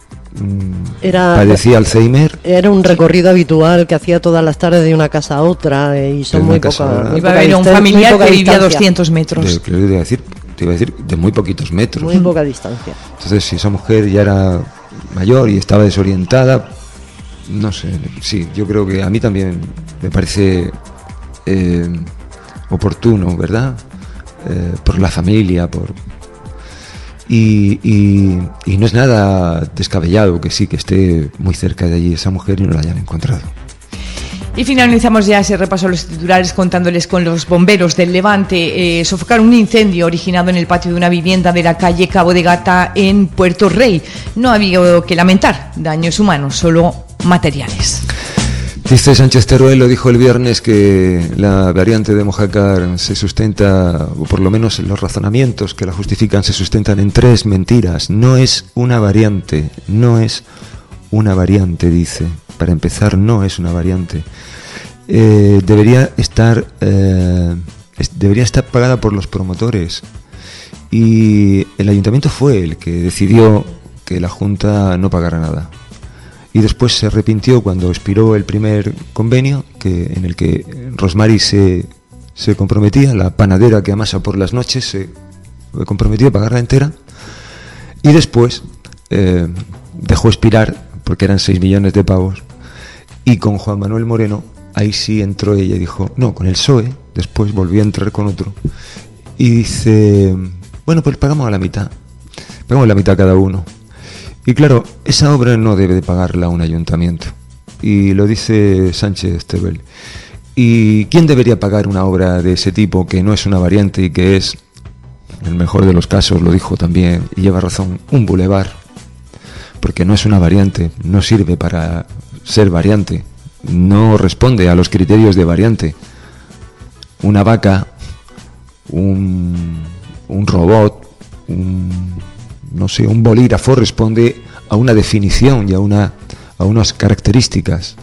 padecía Alzheimer. Era un recorrido habitual que hacía todas las tardes de una casa a otra y son muy pocas. Iba a haber un familiar que vivía a 200 metros. Te iba a decir de muy poquitos metros. Muy poca distancia. Entonces, si esa mujer ya era mayor y estaba desorientada, no sé, sí, yo creo que a mí también me parece oportuno, ¿verdad? Por la familia, y no es nada descabellado que sí, que esté muy cerca de allí esa mujer y no la hayan encontrado. Y finalizamos ya ese repaso a los titulares contándoles con los bomberos del Levante sofocaron un incendio originado en el patio de una vivienda de la calle Cabo de Gata en Puerto Rey. No ha habido que lamentar daños humanos, solo materiales. Dice Sánchez Teruel, lo dijo el viernes, que la variante de Mojácar se sustenta, o por lo menos los razonamientos que la justifican se sustentan en 3 mentiras. No es una variante, dice. Para empezar, no es una variante. Debería estar pagada por los promotores. Y el ayuntamiento fue el que decidió que la Junta no pagara nada. Y después se arrepintió cuando expiró el primer convenio, en el que Rosmary se comprometía, la panadera que amasa por las noches, se comprometió a pagarla entera. Y después dejó expirar, porque eran 6 millones de pavos. Y con Juan Manuel Moreno, ahí sí entró ella y dijo, no, con el PSOE, después volvió a entrar con otro. Y dice, bueno, pues pagamos la mitad cada uno. Y claro, esa obra no debe de pagarla un ayuntamiento. Y lo dice Sánchez Teruel. ¿Y quién debería pagar una obra de ese tipo que no es una variante y que es, en el mejor de los casos, lo dijo también, y lleva razón, un bulevar? Porque no es una variante, no sirve para ser variante, no responde a los criterios de variante. Una vaca, un robot, no sé, un bolígrafo responde a una definición y a unas características.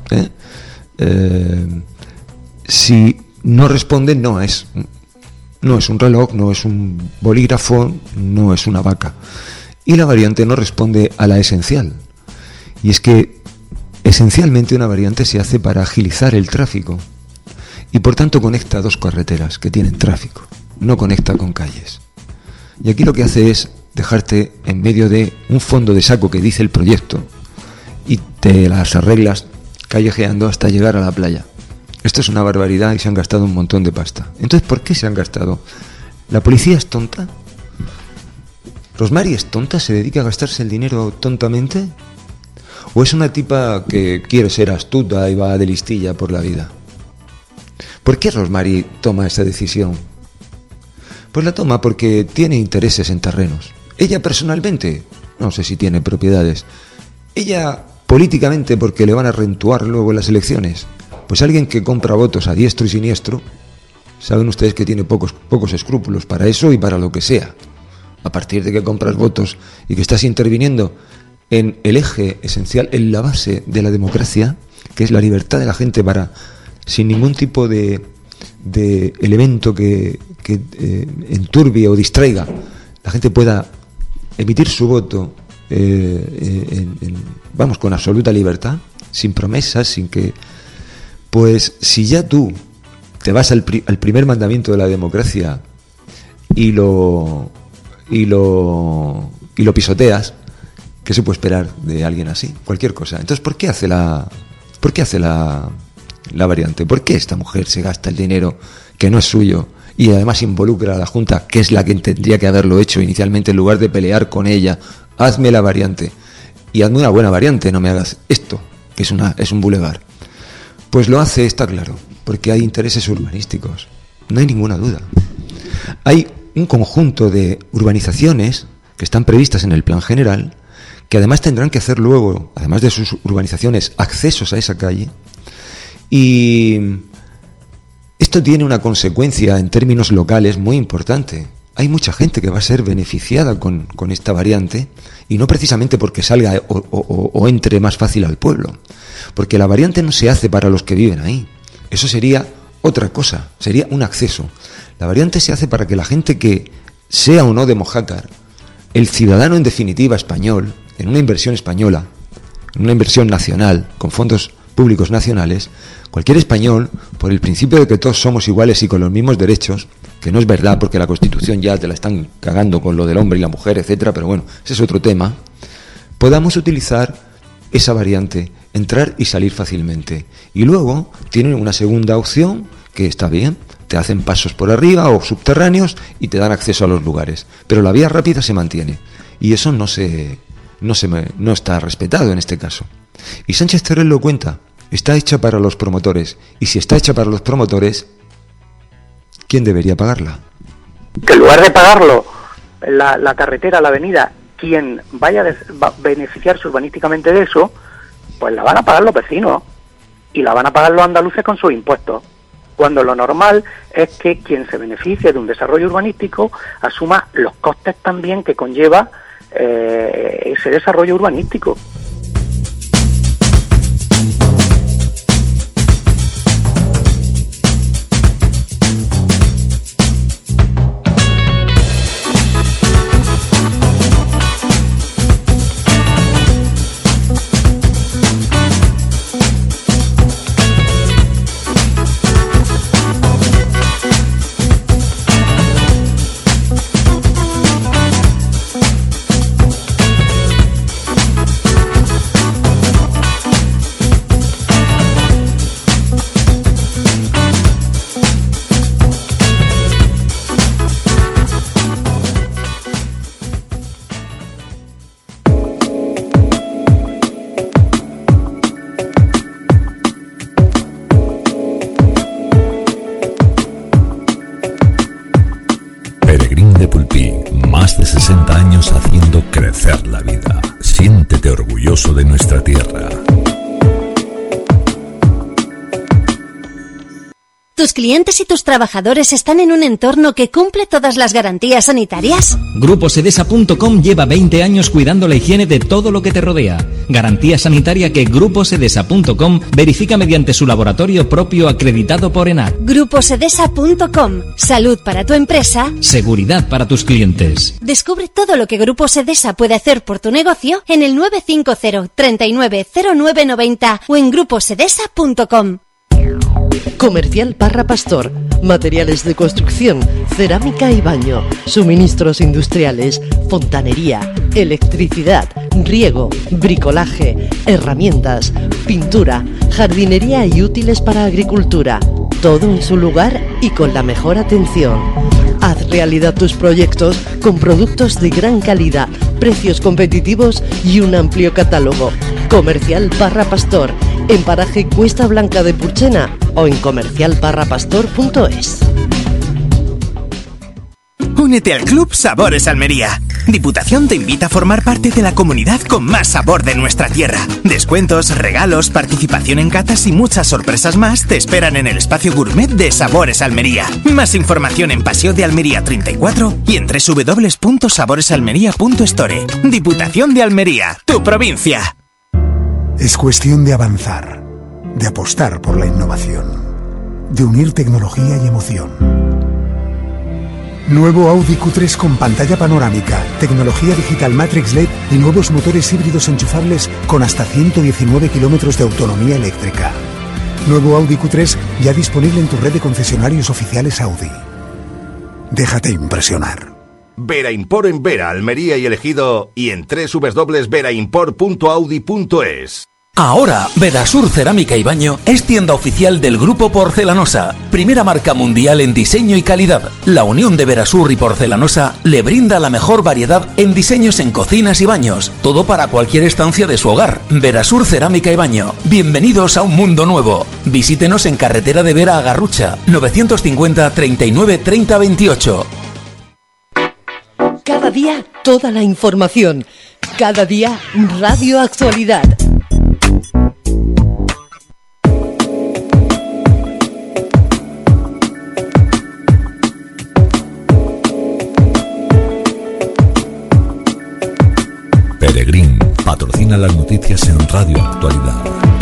Si no responde, no es un reloj, no es un bolígrafo, no es una vaca. Y la variante no responde a la esencial. Y es que esencialmente una variante se hace para agilizar el tráfico. Y por tanto conecta 2 carreteras que tienen tráfico. No conecta con calles. Y aquí lo que hace es dejarte en medio de un fondo de saco que dice el proyecto y te las arreglas callejeando hasta llegar a la playa. Esto es una barbaridad y se han gastado un montón de pasta. Entonces, ¿por qué se han gastado? ¿La policía es tonta? ¿Rosmary es tonta? ¿Se dedica a gastarse el dinero tontamente? ¿O es una tipa que quiere ser astuta y va de listilla por la vida? ¿Por qué Rosmary toma esa decisión? Pues la toma porque tiene intereses en terrenos. Ella personalmente, no sé si tiene propiedades. Ella políticamente porque le van a rentuar luego en las elecciones. Pues alguien que compra votos a diestro y siniestro, saben ustedes que tiene pocos escrúpulos para eso y para lo que sea. A partir de que compras votos y que estás interviniendo en el eje esencial, en la base de la democracia, que es la libertad de la gente para, sin ningún tipo de elemento que enturbie o distraiga, la gente pueda emitir su voto con absoluta libertad, sin promesas, sin que... Pues si ya tú te vas al primer mandamiento de la democracia y lo pisoteas, ¿qué se puede esperar de alguien así? Cualquier cosa. Entonces, ¿por qué hace la variante? ¿Por qué esta mujer se gasta el dinero que no es suyo y además involucra a la Junta, que es la que tendría que haberlo hecho inicialmente, en lugar de pelear con ella? Hazme la variante y hazme una buena variante, no me hagas esto, que es un bulevar. Pues lo hace, está claro, porque hay intereses urbanísticos, no hay ninguna duda. Hay un conjunto de urbanizaciones que están previstas en el plan general, que además tendrán que hacer luego, además de sus urbanizaciones, accesos a esa calle. Y esto tiene una consecuencia en términos locales muy importante. Hay mucha gente que va a ser beneficiada con esta variante, y no precisamente porque salga o entre más fácil al pueblo, porque la variante no se hace para los que viven ahí. Eso sería otra cosa, sería un acceso. La variante se hace para que la gente que sea o no de Mojácar, el ciudadano en definitiva español, en una inversión española, en una inversión nacional, con fondos públicos nacionales, cualquier español, por el principio de que todos somos iguales y con los mismos derechos, que no es verdad porque la Constitución ya te la están cagando con lo del hombre y la mujer, etcétera, pero bueno, ese es otro tema, podamos utilizar esa variante, entrar y salir fácilmente. Y luego tienen una segunda opción que está bien, te hacen pasos por arriba o subterráneos y te dan acceso a los lugares. Pero la vía rápida se mantiene y eso no está respetado en este caso. Y Sánchez Terrell lo cuenta, está hecha para los promotores. Y si está hecha para los promotores, ¿quién debería pagarla? Que en lugar de pagarlo la carretera, la avenida, quien vaya a beneficiarse urbanísticamente de eso, pues la van a pagar los vecinos y la van a pagar los andaluces con sus impuestos, cuando lo normal es que quien se beneficie de un desarrollo urbanístico asuma los costes también que conlleva ese desarrollo urbanístico. Más de 60 años haciendo crecer la vida. Siéntete orgulloso de nuestra tierra. ¿Tus clientes y tus trabajadores están en un entorno que cumple todas las garantías sanitarias? GrupoSedesa.com lleva 20 años cuidando la higiene de todo lo que te rodea. Garantía sanitaria que GrupoSedesa.com verifica mediante su laboratorio propio acreditado por ENAC. GrupoSedesa.com. Salud para tu empresa. Seguridad para tus clientes. Descubre todo lo que Grupo Sedesa puede hacer por tu negocio en el 950 39 09 90 o en gruposedesa.com. Comercial Parra Pastor, materiales de construcción, cerámica y baño, suministros industriales, fontanería, electricidad, riego, bricolaje, herramientas, pintura, jardinería y útiles para agricultura. Todo en su lugar y con la mejor atención. Haz realidad tus proyectos con productos de gran calidad, precios competitivos y un amplio catálogo. Comercial Parra Pastor, en paraje Cuesta Blanca de Purchena o en comercialparrapastor.es. Únete al Club Sabores Almería. Diputación te invita a formar parte de la comunidad con más sabor de nuestra tierra. Descuentos, regalos, participación en catas y muchas sorpresas más te esperan en el espacio gourmet de Sabores Almería. Más información en Paseo de Almería 34 y en www.saboresalmería.store. Diputación de Almería, tu provincia. Es cuestión de avanzar, de apostar por la innovación, de unir tecnología y emoción. Nuevo Audi Q3 con pantalla panorámica, tecnología digital Matrix LED y nuevos motores híbridos enchufables con hasta 119 kilómetros de autonomía eléctrica. Nuevo Audi Q3 ya disponible en tu red de concesionarios oficiales Audi. Déjate impresionar. Vera Import en Vera, Almería y El Ejido y en www.veraimport.audi.es. Ahora, Verasur Cerámica y Baño es tienda oficial del Grupo Porcelanosa, primera marca mundial en diseño y calidad. La unión de Verasur y Porcelanosa le brinda la mejor variedad en diseños en cocinas y baños, todo para cualquier estancia de su hogar. Verasur Cerámica y Baño, bienvenidos a un mundo nuevo. Visítenos en Carretera de Vera a Garrucha, 950 39 30 28. Cada día, toda la información. Cada día, Radio Actualidad. Peregrín patrocina las noticias en Radio Actualidad.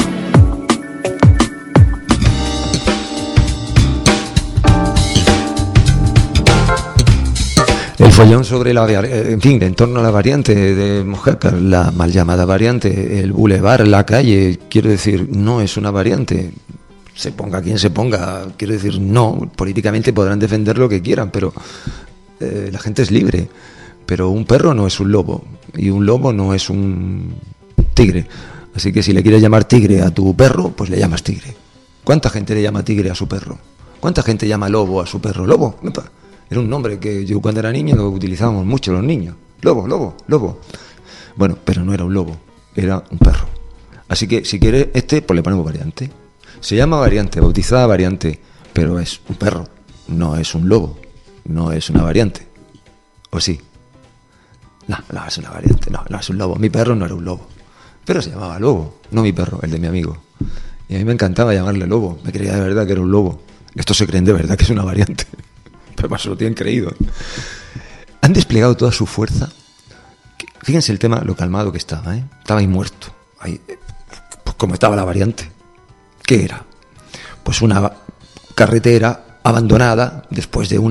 El follón sobre en torno a la variante de Mojácar, la mal llamada variante, el bulevar, la calle, quiero decir, no es una variante. Se ponga quien se ponga, quiero decir, no, políticamente podrán defender lo que quieran, pero la gente es libre. Pero un perro no es un lobo y un lobo no es un tigre. Así que si le quieres llamar tigre a tu perro, pues le llamas tigre. ¿Cuánta gente le llama tigre a su perro? ¿Cuánta gente llama lobo a su perro? Lobo, era un nombre que yo cuando era niño lo utilizábamos mucho los niños. Lobo, lobo, lobo. Bueno, pero no era un lobo, era un perro. Así que si quieres pues le ponemos variante. Se llama variante, bautizada variante, pero es un perro, no es un lobo, no es una variante. ¿O sí? No es una variante, no es un lobo. Mi perro no era un lobo, pero se llamaba lobo, no mi perro, el de mi amigo. Y a mí me encantaba llamarle lobo, me creía de verdad que era un lobo. Estos se creen de verdad que es una variante, pero más se lo tienen creído. Han desplegado toda su fuerza. Fíjense el tema, lo calmado que estaba, Estaba ahí muerto, ahí, pues como estaba la variante. ¿Qué era? Pues una carretera abandonada después de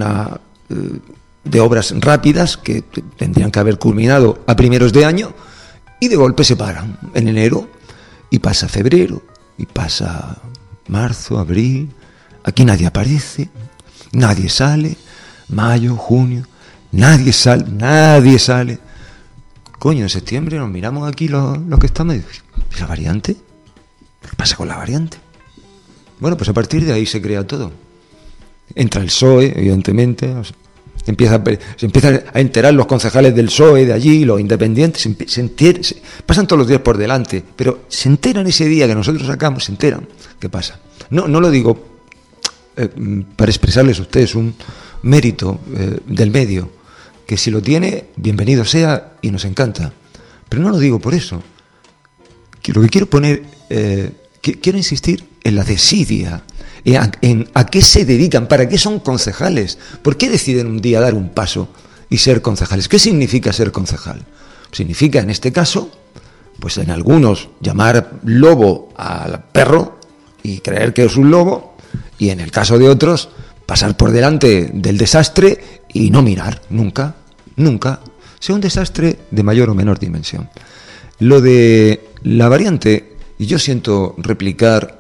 de obras rápidas que tendrían que haber culminado a primeros de año, y de golpe se paran en enero y pasa febrero y pasa marzo, abril, aquí nadie aparece, nadie sale, mayo, junio, nadie sale. Coño, en septiembre nos miramos aquí los que estamos, ¿y la variante? ¿Qué pasa con la variante? Bueno, pues a partir de ahí se crea todo. Entra el PSOE, evidentemente, se empiezan a enterar los concejales del PSOE de allí, los independientes, pasan todos los días por delante, pero se enteran ese día que nosotros sacamos, se enteran. ¿Qué pasa? No lo digo para expresarles a ustedes un mérito del medio, que si lo tiene, bienvenido sea y nos encanta. Pero no lo digo por eso. Lo que quiero poner, quiero insistir en la desidia, en a qué se dedican, para qué son concejales, por qué deciden un día dar un paso y ser concejales. ¿Qué significa ser concejal? Significa, en este caso, pues en algunos llamar lobo al perro y creer que es un lobo, y en el caso de otros pasar por delante del desastre y no mirar nunca, sea un desastre de mayor o menor dimensión. Lo de la variante, y yo siento replicar,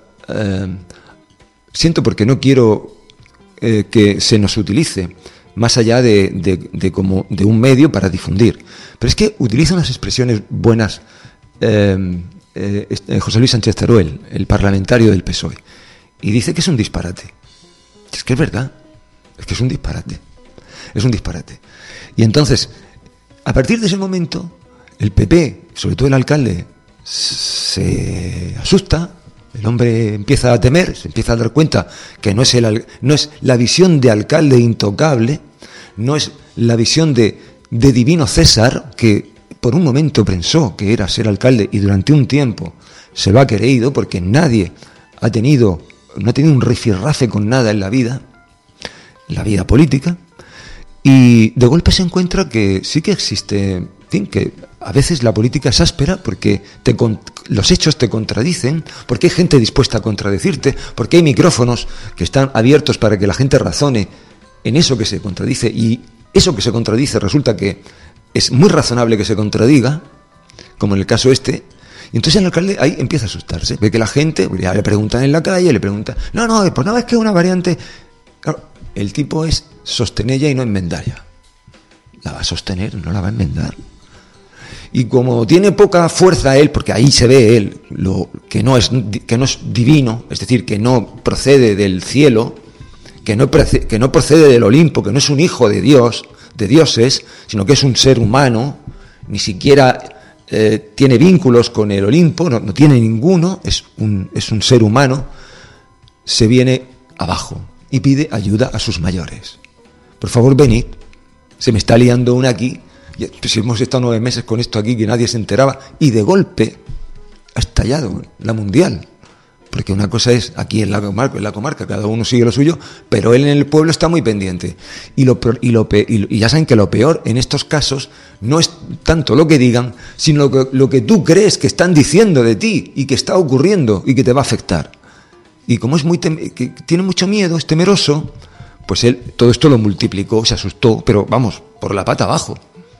siento porque no quiero que se nos utilice más allá de un medio para difundir, pero es que utiliza unas expresiones buenas José Luis Sánchez Teruel, el parlamentario del PSOE, y dice que es un disparate. Es que es verdad, es que es un disparate. Y entonces, a partir de ese momento, el PP, sobre todo el alcalde, se asusta, el hombre empieza a temer, se empieza a dar cuenta que no es la visión de alcalde intocable, no es la visión de divino César, que por un momento pensó que era ser alcalde y durante un tiempo se lo ha creído, porque nadie no ha tenido un rifirrafe con nada en la vida política, y de golpe se encuentra que sí que existe, en fin, que a veces la política es áspera porque los hechos te contradicen, porque hay gente dispuesta a contradecirte, porque hay micrófonos que están abiertos para que la gente razone en eso que se contradice, y eso que se contradice resulta que es muy razonable que se contradiga, como en el caso este. Y entonces el alcalde ahí empieza a asustarse, ve que la gente, ya le preguntan en la calle, pues no, es que una variante. Claro, el tipo es sostenella y no enmendaria. La va a sostener, no la va a enmendar. Y como tiene poca fuerza él, porque ahí se ve él lo que no es divino, es decir, que no procede del cielo, que no procede del Olimpo, que no es un hijo de Dios, de dioses, sino que es un ser humano, ni siquiera tiene vínculos con el Olimpo, no tiene ninguno, es un ser humano, se viene abajo y pide ayuda a sus mayores. Por favor, venid, se me está liando una aquí, pues hemos estado 9 meses con esto aquí que nadie se enteraba, y de golpe ha estallado la mundial. Porque una cosa es aquí en la comarca, cada uno sigue lo suyo, pero él en el pueblo está muy pendiente. Y ya saben que lo peor en estos casos no es tanto lo que digan, sino lo que tú crees que están diciendo de ti y que está ocurriendo y que te va a afectar. Y como es que tiene mucho miedo, es temeroso, pues él todo esto lo multiplicó, se asustó, pero vamos, por la pata abajo.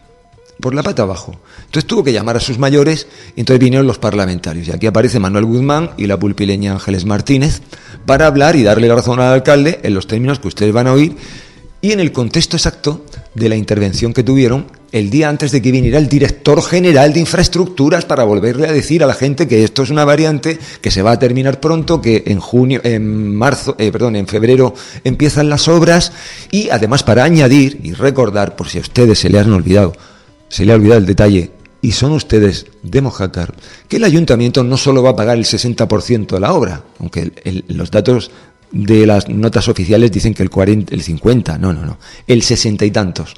Entonces tuvo que llamar a sus mayores, y entonces vinieron los parlamentarios. Y aquí aparece Manuel Guzmán y la pulpileña Ángeles Martínez para hablar y darle la razón al alcalde en los términos que ustedes van a oír y en el contexto exacto de la intervención que tuvieron el día antes de que viniera el director general de infraestructuras para volverle a decir a la gente que esto es una variante, que se va a terminar pronto, que en febrero empiezan las obras, y además para añadir y recordar, por si a ustedes se le ha olvidado el detalle, y son ustedes de Mojácar, que el ayuntamiento no solo va a pagar el 60% de la obra, aunque los datos de las notas oficiales dicen que el 50, no, el 60 y tantos.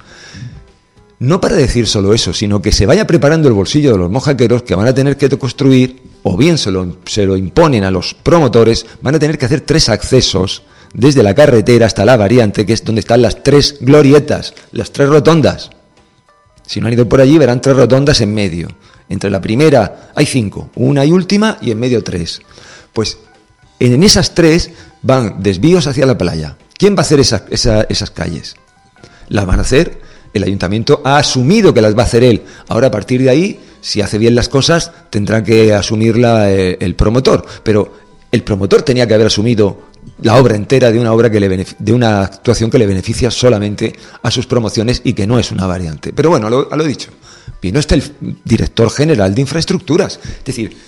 No para decir solo eso, sino que se vaya preparando el bolsillo de los mojaqueros, que van a tener que construir, o bien se lo imponen a los promotores, van a tener que hacer 3 accesos desde la carretera hasta la variante, que es donde están las 3 glorietas, las 3 rotondas. Si no han ido por allí, verán 3 rotondas en medio. Entre la primera hay 5, una y última, y en medio 3. Pues en esas 3 van desvíos hacia la playa. ¿Quién va a hacer esas calles? Las van a hacer. El ayuntamiento ha asumido que las va a hacer él. Ahora, a partir de ahí, si hace bien las cosas, tendrá que asumirla el promotor. Pero el promotor tenía que haber asumido la obra entera de una actuación que le beneficia solamente a sus promociones y que no es una variante. Pero bueno, a lo dicho, vino hasta el director general de infraestructuras. Es decir,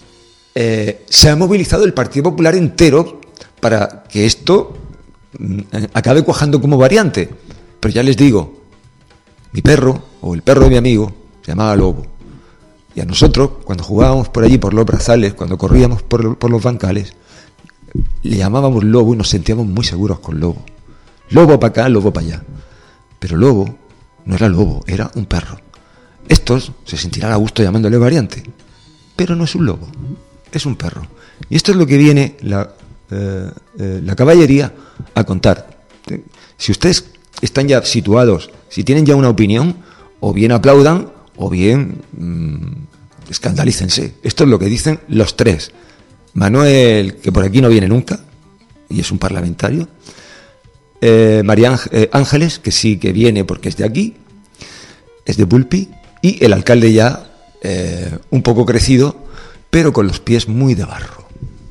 se ha movilizado el Partido Popular entero para que esto acabe cuajando como variante. Pero ya les digo, mi perro, o el perro de mi amigo, se llamaba Lobo. Y a nosotros, cuando jugábamos por allí, por los brazales, cuando corríamos por los bancales, le llamábamos Lobo y nos sentíamos muy seguros con Lobo. Lobo para acá, Lobo para allá. Pero Lobo no era Lobo, era un perro. Estos se sentirán a gusto llamándole variante, pero no es un lobo, es un perro. Y esto es lo que viene la caballería a contar. Si ustedes están ya situados, si tienen ya una opinión, o bien aplaudan o bien escandalícense. Esto es lo que dicen los 3. Manuel, que por aquí no viene nunca, y es un parlamentario. María Ángeles, que sí que viene porque es de aquí, es de Pulpi, y el alcalde ya un poco crecido, pero con los pies muy de barro.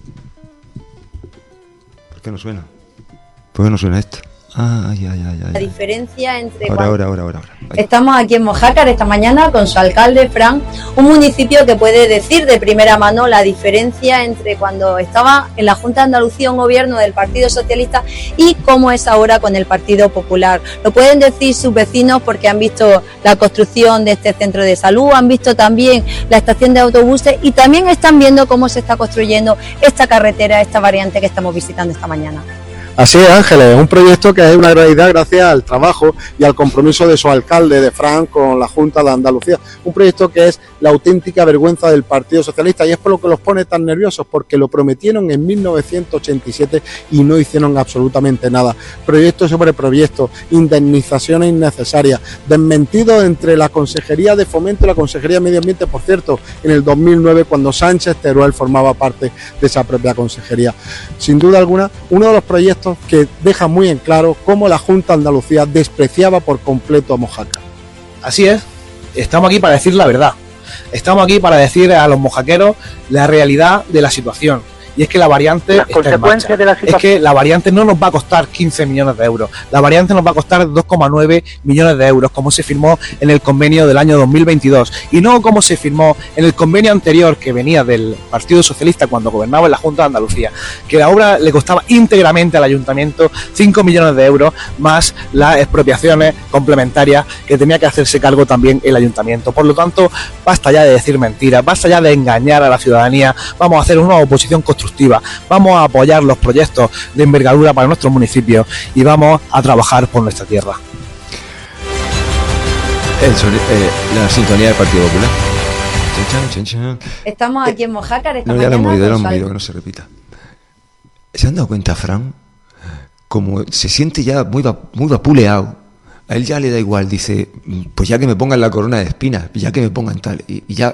¿Por qué no suena? ¿Por qué no suena esto? La diferencia entre... Ahora. Estamos aquí en Mojácar esta mañana con su alcalde, Fran, un municipio que puede decir de primera mano la diferencia entre cuando estaba en la Junta de Andalucía un gobierno del Partido Socialista y cómo es ahora con el Partido Popular. Lo pueden decir sus vecinos porque han visto la construcción de este centro de salud, han visto también la estación de autobuses y también están viendo cómo se está construyendo esta carretera, esta variante que estamos visitando esta mañana. Así es, Ángeles, un proyecto que es una realidad gracias al trabajo y al compromiso de su alcalde, de Fran, con la Junta de Andalucía. Un proyecto que es la auténtica vergüenza del Partido Socialista y es por lo que los pone tan nerviosos, porque lo prometieron en 1987 y no hicieron absolutamente nada. Proyecto sobre proyecto, indemnizaciones innecesarias, desmentido entre la Consejería de Fomento y la Consejería de Medio Ambiente, por cierto, en el 2009, cuando Sánchez Teruel formaba parte de esa propia consejería. Sin duda alguna, uno de los proyectos que deja muy en claro cómo la Junta de Andalucía despreciaba por completo a Mojácar. Así es, estamos aquí para decir la verdad, estamos aquí para decir a los mojaqueros la realidad de la situación. Y es que la variante las consecuencias de la situación. Es que la variante no nos va a costar 15 millones de euros. La variante nos va a costar 2,9 millones de euros, como se firmó en el convenio del año 2022. Y no como se firmó en el convenio anterior que venía del Partido Socialista cuando gobernaba en la Junta de Andalucía. Que la obra le costaba íntegramente al ayuntamiento 5 millones de euros, más las expropiaciones complementarias que tenía que hacerse cargo también el ayuntamiento. Por lo tanto, basta ya de decir mentiras, basta ya de engañar a la ciudadanía. Vamos a hacer una oposición constructiva. Vamos a apoyar los proyectos de envergadura para nuestro municipio y vamos a trabajar por nuestra tierra. La sintonía del Partido Popular. Estamos aquí en Mojácar esta mañana. Ya lo hemos movido, que no se repita. ¿Se han dado cuenta, Fran? Como se siente ya muy vapuleado, a él ya le da igual, dice, pues ya que me pongan la corona de espinas, ya que me pongan tal, y ya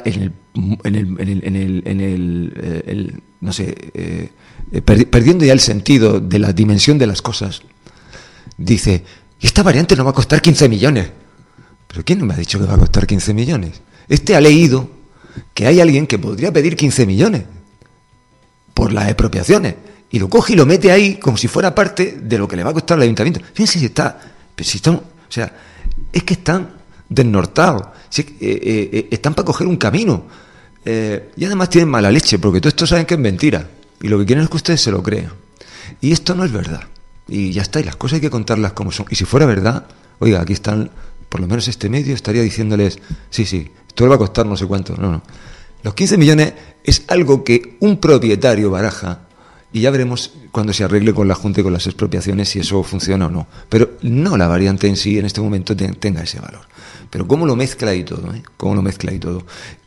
no sé, perdiendo ya el sentido de la dimensión de las cosas, dice, esta variante no va a costar 15 millones. ¿Pero quién me ha dicho que va a costar 15 millones? Ha leído que hay alguien que podría pedir 15 millones por las expropiaciones, y lo coge y lo mete ahí como si fuera parte de lo que le va a costar al ayuntamiento. Fíjense si está, o sea, es que están desnortados. Sí, están para coger un camino. Y además tienen mala leche, porque todo esto saben que es mentira. Y lo que quieren es que ustedes se lo crean. Y esto no es verdad. Y ya está, y las cosas hay que contarlas como son. Y si fuera verdad, oiga, aquí están, por lo menos este medio estaría diciéndoles, sí, esto le va a costar no sé cuánto. No. Los 15 millones es algo que un propietario baraja, y ya veremos cuando se arregle con la Junta y con las expropiaciones si eso funciona o no. Pero no la variante en sí en este momento tenga ese valor. Pero cómo lo mezcla y todo, cómo lo mezcla y todo.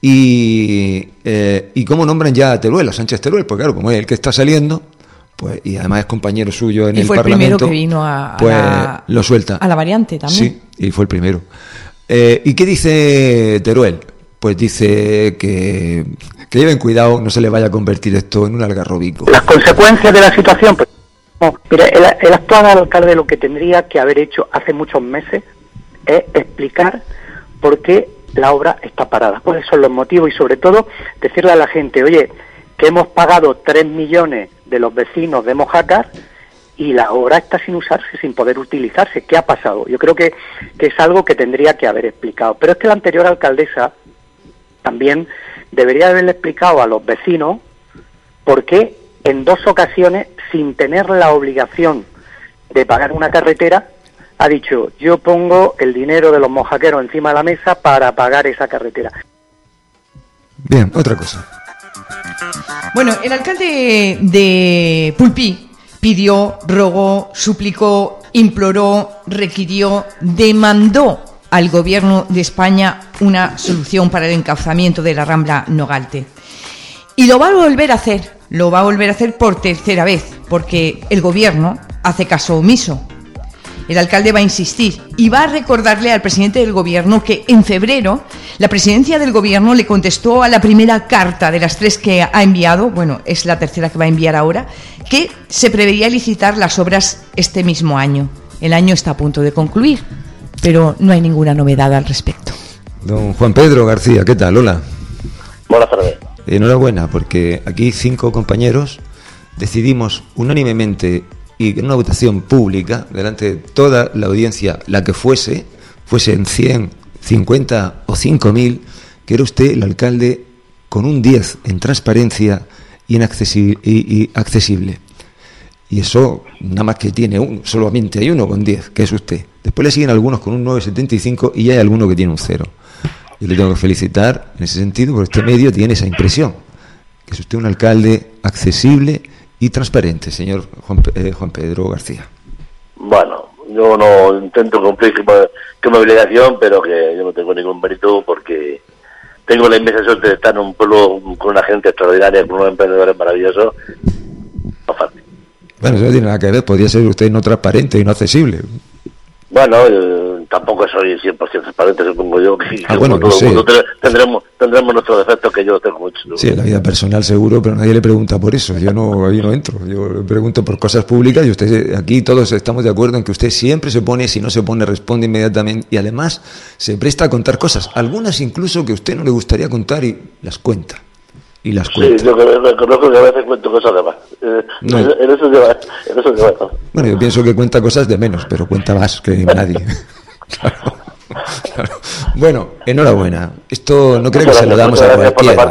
Y cómo nombran ya a Teruel, a Sánchez Teruel, porque claro, como es el que está saliendo, pues, y además es compañero suyo en el Parlamento. Y fue el primero que vino lo suelta. A la variante también. Sí, y fue el primero. ¿Y qué dice Teruel? Pues dice que lleven cuidado, no se le vaya a convertir esto en un algarrobico. Las consecuencias de la situación, pues, no, mira, el actual alcalde lo que tendría que haber hecho hace muchos meses es explicar por qué la obra está parada, cuáles son los motivos y sobre todo decirle a la gente, oye, que hemos pagado 3 millones de los vecinos de Mojácar y la obra está sin usarse, sin poder utilizarse. ¿Qué ha pasado? Yo creo que es algo que tendría que haber explicado. Pero es que la anterior alcaldesa también debería haberle explicado a los vecinos por qué en 2 ocasiones, sin tener la obligación de pagar una carretera, ha dicho, yo pongo el dinero de los mojaqueros encima de la mesa para pagar esa carretera. Bien, otra cosa. Bueno, el alcalde de Pulpí pidió, rogó, suplicó, imploró, requirió, demandó al gobierno de España una solución para el encauzamiento de la Rambla Nogalte. Y lo va a volver a hacer por tercera vez, porque el gobierno hace caso omiso. El alcalde va a insistir y va a recordarle al presidente del gobierno que en febrero la presidencia del gobierno le contestó a la primera carta de las 3 que ha enviado, bueno, es la tercera que va a enviar ahora, que se preveía licitar las obras este mismo año. El año está a punto de concluir, pero no hay ninguna novedad al respecto. Don Juan Pedro García, ¿qué tal? Hola. Buenas tardes. Enhorabuena, porque aquí 5 compañeros decidimos unánimemente y en una votación pública, delante de toda la audiencia, la que fuesen 100, 50 o 5.000, que era usted el alcalde con un 10 en transparencia y accesible. Y eso nada más que tiene solamente hay uno con 10, que es usted. Después le siguen algunos con un 9,75 y hay alguno que tiene un 0. Yo le tengo que felicitar en ese sentido, porque este medio tiene esa impresión, que es usted un alcalde accesible y transparente, señor Juan Pedro García. Bueno, yo no intento cumplir con mi obligación, pero que yo no tengo ningún mérito porque tengo la inmensa suerte de estar en un pueblo con una gente extraordinaria, con unos emprendedores maravillosos. No fácil. Bueno, eso no tiene nada que ver, podría ser usted no transparente y no accesible. Bueno, tampoco soy 100% transparente, supongo yo. Bueno, todo el mundo tendremos nuestros defectos, que yo los tengo muchos. Sí, en la vida personal seguro, pero nadie le pregunta por eso. Yo no entro. Yo le pregunto por cosas públicas y usted, aquí todos estamos de acuerdo en que usted siempre se pone, si no se pone, responde inmediatamente y además se presta a contar cosas, algunas incluso que a usted no le gustaría contar y las cuenta. Sí, yo reconozco que a veces cuento cosas de más. En eso lleva. Bueno, yo pienso que cuenta cosas de menos, pero cuenta más que nadie. Claro. Bueno, enhorabuena. Esto no creo que se lo damos a cualquiera,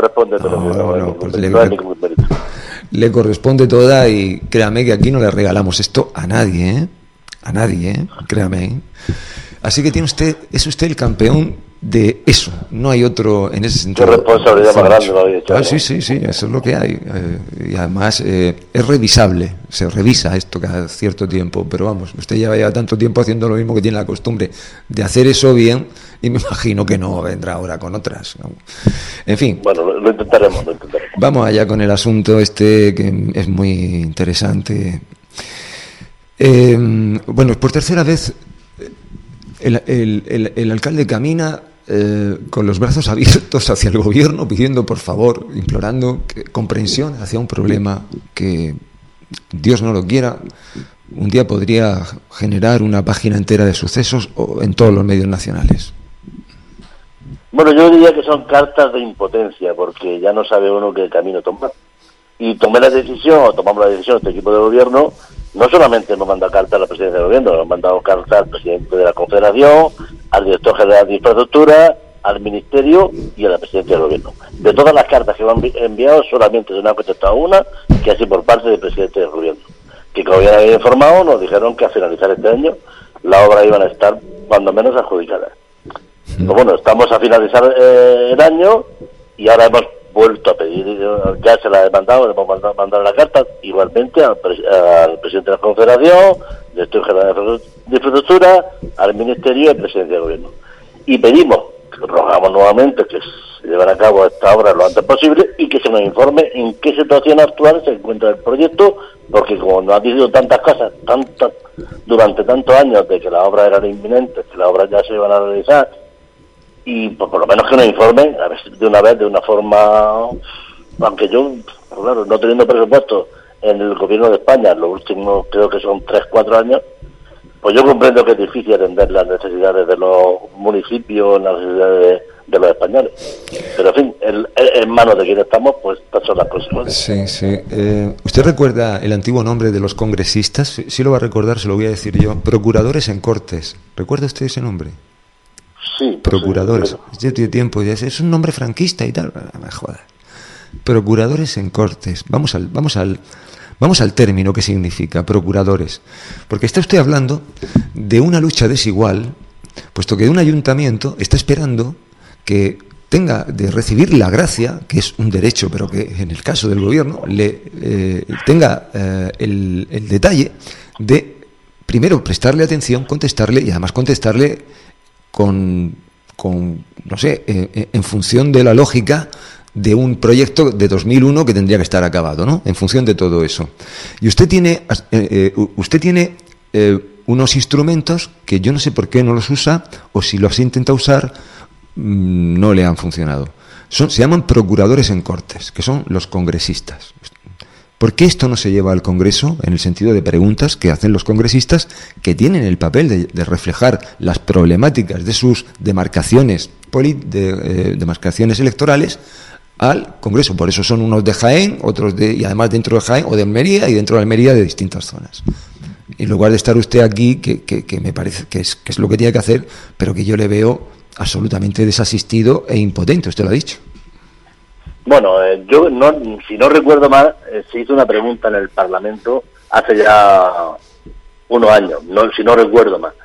le corresponde toda y créame que aquí no le regalamos esto a nadie, créame. Así que es usted el campeón de eso, no hay otro en ese sentido. Qué responsabilidad más grande lo había hecho. Sí, eso es lo que hay. Y además es revisable, se revisa esto cada cierto tiempo, pero vamos, usted ya lleva tanto tiempo haciendo lo mismo que tiene la costumbre de hacer eso bien, y me imagino que no vendrá ahora con otras, ¿no? En fin. Bueno, lo intentaremos. Vamos allá con el asunto este que es muy interesante. Bueno, por tercera vez el alcalde camina con los brazos abiertos hacia el gobierno, pidiendo por favor, implorando comprensión hacia un problema que, Dios no lo quiera, un día podría generar una página entera de sucesos en todos los medios nacionales. Bueno, yo diría que son cartas de impotencia, porque ya no sabe uno qué camino tomar. Y tomamos la decisión este equipo de gobierno. No solamente nos manda carta a la presidencia del gobierno, nos han mandado carta al presidente de la Confederación, al director general de infraestructura, al ministerio y a la presidencia del gobierno. De todas las cartas que me han enviado, solamente se me ha contestado una, que ha sido por parte del presidente del gobierno, que como ya había informado, nos dijeron que a finalizar este año la obra iban a estar cuando menos adjudicadas. Pues bueno, estamos a finalizar el año y ahora hemos vuelto a pedir, ya se la he mandado, le hemos mandado la carta igualmente al presidente de la Confederación, director general de infraestructura, al ministerio y al presidente del gobierno. Y pedimos, rogamos nuevamente que se lleven a cabo esta obra lo antes posible y que se nos informe en qué situación actual se encuentra el proyecto, porque como nos han dicho tantas cosas, durante tantos años de que la obra era inminente, que las obras ya se iban a realizar, y pues, por lo menos que nos informen a ver, de una vez, de una forma, aunque yo, claro, no teniendo presupuesto en el gobierno de España, los últimos creo que son 3-4 años, pues yo comprendo que es difícil atender las necesidades de los municipios, las necesidades de los españoles. Pero en fin, en manos de quien estamos, pues estas son las consecuencias. Sí. ¿Usted recuerda el antiguo nombre de los congresistas? Sí lo va a recordar, se lo voy a decir yo. Procuradores en Cortes. ¿Recuerda usted ese nombre? Sí. Procuradores. Sí, ya tiene tiempo, ya es un nombre franquista y tal. No me jodas. Procuradores en Cortes. Vamos al término que significa procuradores, porque está usted hablando de una lucha desigual, puesto que un ayuntamiento está esperando que tenga de recibir la gracia, que es un derecho, pero que en el caso del gobierno tenga el detalle de primero prestarle atención, contestarle y además contestarle con no sé, en función de la lógica de un proyecto de 2001 que tendría que estar acabado, ¿no? En función de todo eso. Y usted tiene unos instrumentos que yo no sé por qué no los usa, o si los intenta usar, no le han funcionado. Se llaman procuradores en Cortes, que son los congresistas. ¿Por qué esto no se lleva al Congreso en el sentido de preguntas que hacen los congresistas, que tienen el papel de reflejar las problemáticas de sus demarcaciones electorales al Congreso? Por eso son unos de Jaén, otros y además dentro de Jaén o de Almería, y dentro de Almería de distintas zonas. En lugar de estar usted aquí, que me parece que es lo que tiene que hacer, pero que yo le veo absolutamente desasistido e impotente, usted lo ha dicho. Bueno, yo si no recuerdo mal, se hizo una pregunta en el Parlamento hace ya unos años, si no recuerdo mal.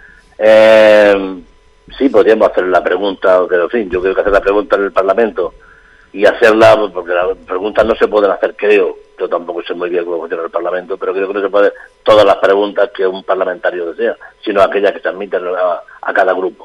Sí, podríamos hacer la pregunta, pero en fin, yo creo que hacer la pregunta en el Parlamento y hacerla, porque las preguntas no se pueden hacer, creo, yo tampoco sé muy bien cómo funciona el Parlamento, pero creo que no se pueden todas las preguntas que un parlamentario desea, sino aquellas que se admiten a cada grupo.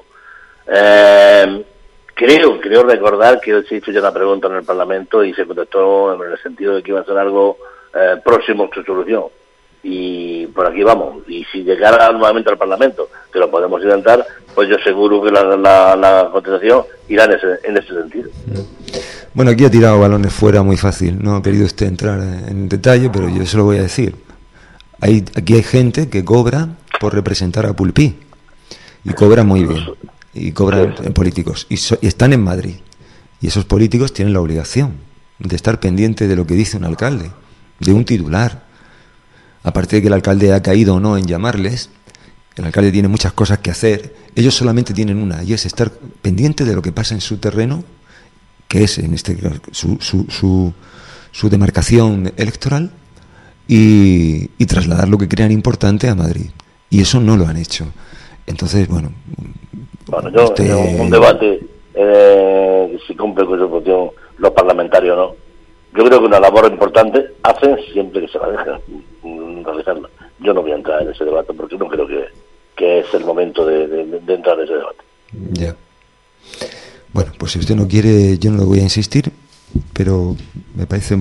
Creo recordar que se hizo ya una pregunta en el Parlamento y se contestó en el sentido de que iba a ser algo próximo a su solución. Y por aquí vamos. Y si llegara nuevamente al Parlamento, que lo podemos intentar, pues yo seguro que la contestación irá en ese sentido. Bueno, aquí ha tirado balones fuera muy fácil. No ha querido usted entrar en detalle, pero yo se lo voy a decir. Aquí hay gente que cobra por representar a Pulpí. Y cobra muy bien. Y cobran políticos. Y están en Madrid. Y esos políticos tienen la obligación de estar pendiente de lo que dice un alcalde, de un titular. Aparte de que el alcalde ha caído o no en llamarles, el alcalde tiene muchas cosas que hacer. Ellos solamente tienen una, y es estar pendiente de lo que pasa en su terreno, que es en este su demarcación electoral, y trasladar lo que crean importante a Madrid. Y eso no lo han hecho. Entonces, bueno, yo un debate si cumple con su función los parlamentarios o no. Yo creo que una labor importante hacen siempre que se la dejan realizarla. Yo no voy a entrar en ese debate porque no creo que es el momento de entrar en ese debate. Ya. Bueno, pues si usted no quiere, yo no lo voy a insistir, pero me parece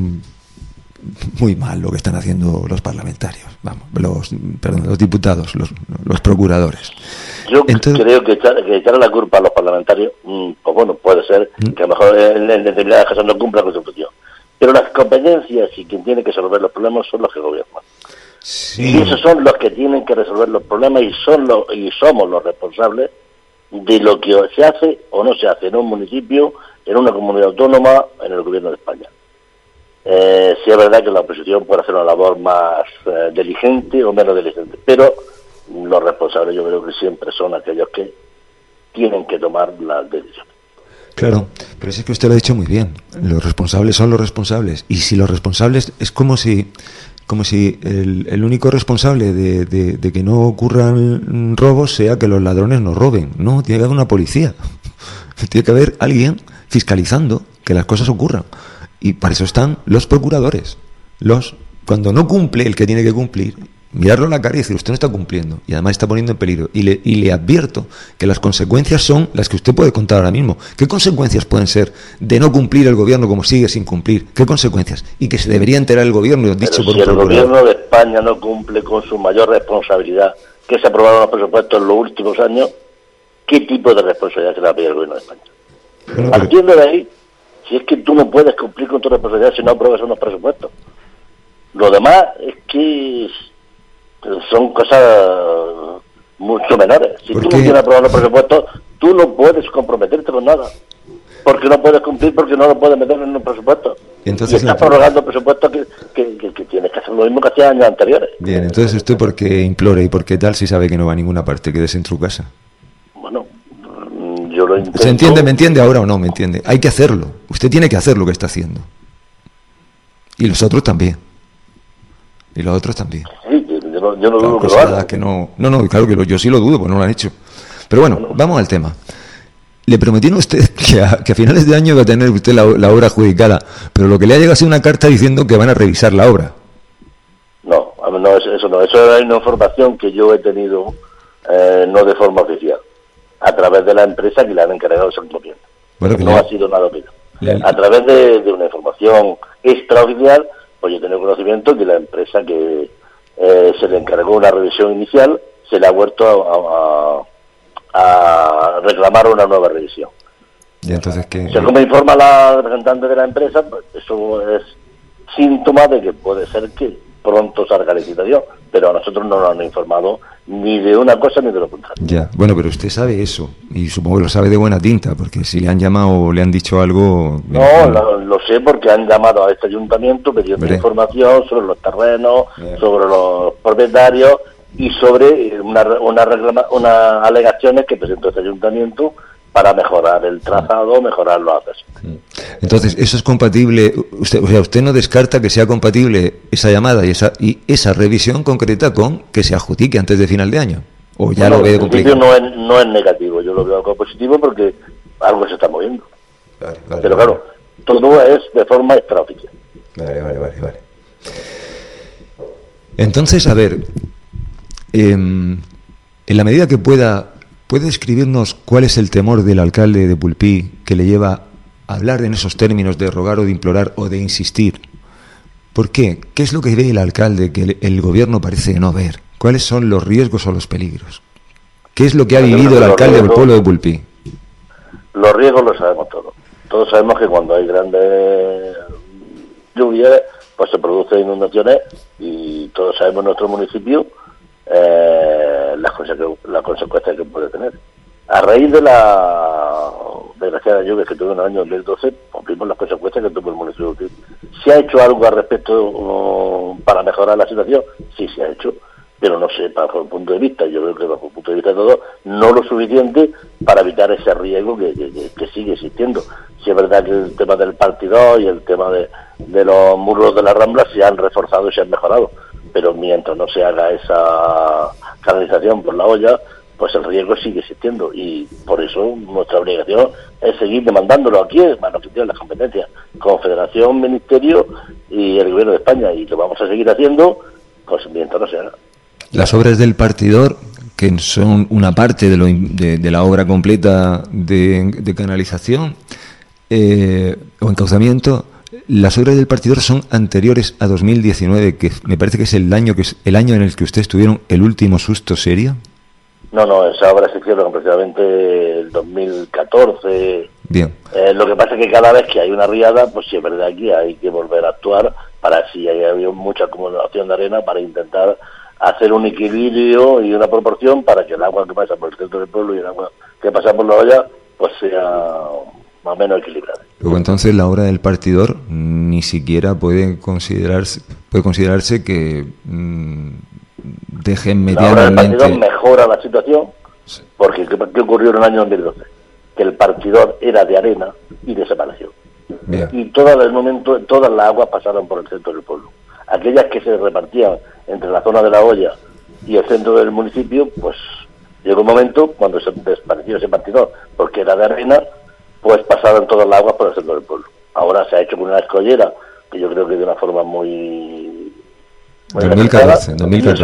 muy mal lo que están haciendo los parlamentarios, los diputados, los procuradores. Yo creo que echarle la culpa a los parlamentarios, pues bueno, puede ser que a lo mejor en determinadas casos no cumpla con su función. Pero las competencias y quien tiene que resolver los problemas son los que gobiernan. Sí. Y esos son los que tienen que resolver los problemas y somos los responsables de lo que se hace o no se hace en un municipio, en una comunidad autónoma, en el gobierno de España. Sí es verdad que la oposición puede hacer una labor más diligente o menos diligente, pero los responsables yo creo que siempre son aquellos que tienen que tomar las decisiones. Claro, pero es que usted lo ha dicho muy bien. Los responsables son los responsables. Y si los responsables es como si el único responsable de que no ocurran robos sea que los ladrones no roben. No, tiene que haber una policía. Tiene que haber alguien fiscalizando que las cosas ocurran. Y para eso están los procuradores. Cuando no cumple el que tiene que cumplir, mirarlo a la cara y decir, usted no está cumpliendo y además está poniendo en peligro. Y le advierto que las consecuencias son las que usted puede contar ahora mismo. ¿Qué consecuencias pueden ser de no cumplir el gobierno como sigue sin cumplir? ¿Qué consecuencias? Y que se debería enterar el gobierno, dicho por un procurador. Si el procurador. gobierno de España no cumple con su mayor responsabilidad, que se aprobaron los presupuestos en los últimos años, ¿qué tipo de responsabilidad se le va a pedir al gobierno de España? Bueno, partiendo de ahí, si es que tú no puedes cumplir con tu responsabilidad si no apruebas unos presupuestos. Lo demás es que son cosas mucho menores. Si tú no tienes aprobado los presupuestos, tú no puedes comprometerte con nada. Porque no puedes cumplir, porque no lo puedes meter en un presupuesto. Y estás prorrogando presupuestos que tienes que hacer lo mismo que hacías años anteriores. Bien, entonces usted ¿por qué implora y por qué tal si sabe que no va a ninguna parte? Quédese en su casa. Bueno, yo lo intento... ¿Se entiende? ¿Me entiende ahora o no? ¿Me entiende? Hay que hacerlo. Usted tiene que hacer lo que está haciendo. Y los otros también. Y los otros también. Sí, yo no dudo que lo hagan. Que no, claro que yo sí lo dudo, pues no lo han hecho. Pero bueno, vamos al tema. Le prometieron a usted que a finales de año va a tener usted la obra adjudicada, pero lo que le ha llegado ha sido una carta diciendo que van a revisar la obra. No, eso no. Eso es una información que yo he tenido, no de forma oficial, a través de la empresa que le han encargado ese cumplimiento. Bueno, no ha sido nada oficial. A través de una información extraoficial, pues yo tengo conocimiento que la empresa que se le encargó una revisión inicial se le ha vuelto a reclamar una nueva revisión. ¿Y entonces qué? Según me informa la representante de la empresa, pues eso es síntoma de que puede ser que pronto salga la licitación, pero a nosotros no nos han informado ni de una cosa ni de lo contrario. Ya, bueno, pero usted sabe eso, y supongo que lo sabe de buena tinta, porque si le han llamado o le han dicho algo... No, lo sé porque han llamado a este ayuntamiento pidiendo información sobre los terrenos, sobre los propietarios y sobre unas alegaciones que presentó este ayuntamiento para mejorar el trazado, mejorar los accesos. Entonces, ¿eso es compatible? Usted no descarta que sea compatible esa llamada y esa revisión concreta con que se adjudique antes de final de año? ¿O ya lo ve complicado? No es negativo, yo lo veo algo positivo porque algo se está moviendo. Vale, pero claro, todo es de forma extraoficial. Vale. Entonces, a ver, en la medida que pueda... ¿Puede describirnos cuál es el temor del alcalde de Pulpí que le lleva a hablar en esos términos de rogar o de implorar o de insistir? ¿Por qué? ¿Qué es lo que ve el alcalde que el gobierno parece no ver? ¿Cuáles son los riesgos o los peligros? ¿Qué es lo que ha vivido el alcalde del pueblo de Pulpí? Los riesgos los sabemos todos. Todos sabemos que cuando hay grandes lluvias, pues se producen inundaciones y todos sabemos en nuestro municipio las consecuencias que puede tener. A raíz de la desgraciada lluvia que tuvo en el año 2012, vimos las consecuencias que tuvo el municipio. ¿Se ha hecho algo al respecto para mejorar la situación? Sí, se ha hecho, pero no sé, bajo el punto de vista, yo creo que bajo el punto de vista de todos, no lo suficiente para evitar ese riesgo que sigue existiendo. Si es verdad que el tema del partidor y el tema de los muros de la Rambla se han reforzado y se han mejorado, pero mientras no se haga esa canalización por la olla, pues el riesgo sigue existiendo y por eso nuestra obligación es seguir demandándolo aquí, mano que tienen las competencias, Confederación, Ministerio y el Gobierno de España, y lo vamos a seguir haciendo pues mientras no se haga. Las obras del partidor, que son una parte de la obra completa de canalización o encauzamiento, las obras del partidor son anteriores a 2019, que me parece que es el año en el que ustedes tuvieron el último susto serio. No, esas obras se hicieron precisamente el 2014. Bien. Lo que pasa es que cada vez que hay una riada, pues sí es verdad que hay que volver a actuar para si hay habido mucha acumulación de arena para intentar hacer un equilibrio y una proporción para que el agua que pasa por el centro del pueblo y el agua que pasa por la olla pues sea más o menos equilibrada. Luego entonces la obra del partidor ni siquiera puede considerarse que dejen medianamente... La obra del partidor mejora la situación Porque ¿qué ocurrió en el año 2012? Que el partidor era de arena y desapareció. Bien. Y todas las aguas pasaron por el centro del pueblo. Aquellas que se repartían entre la zona de la olla y el centro del municipio, pues llegó un momento cuando se desapareció ese partidor, porque era de arena, pues pasaron todas las aguas por el centro del pueblo. Ahora se ha hecho con una escollera, que yo creo que de una forma muy 2014.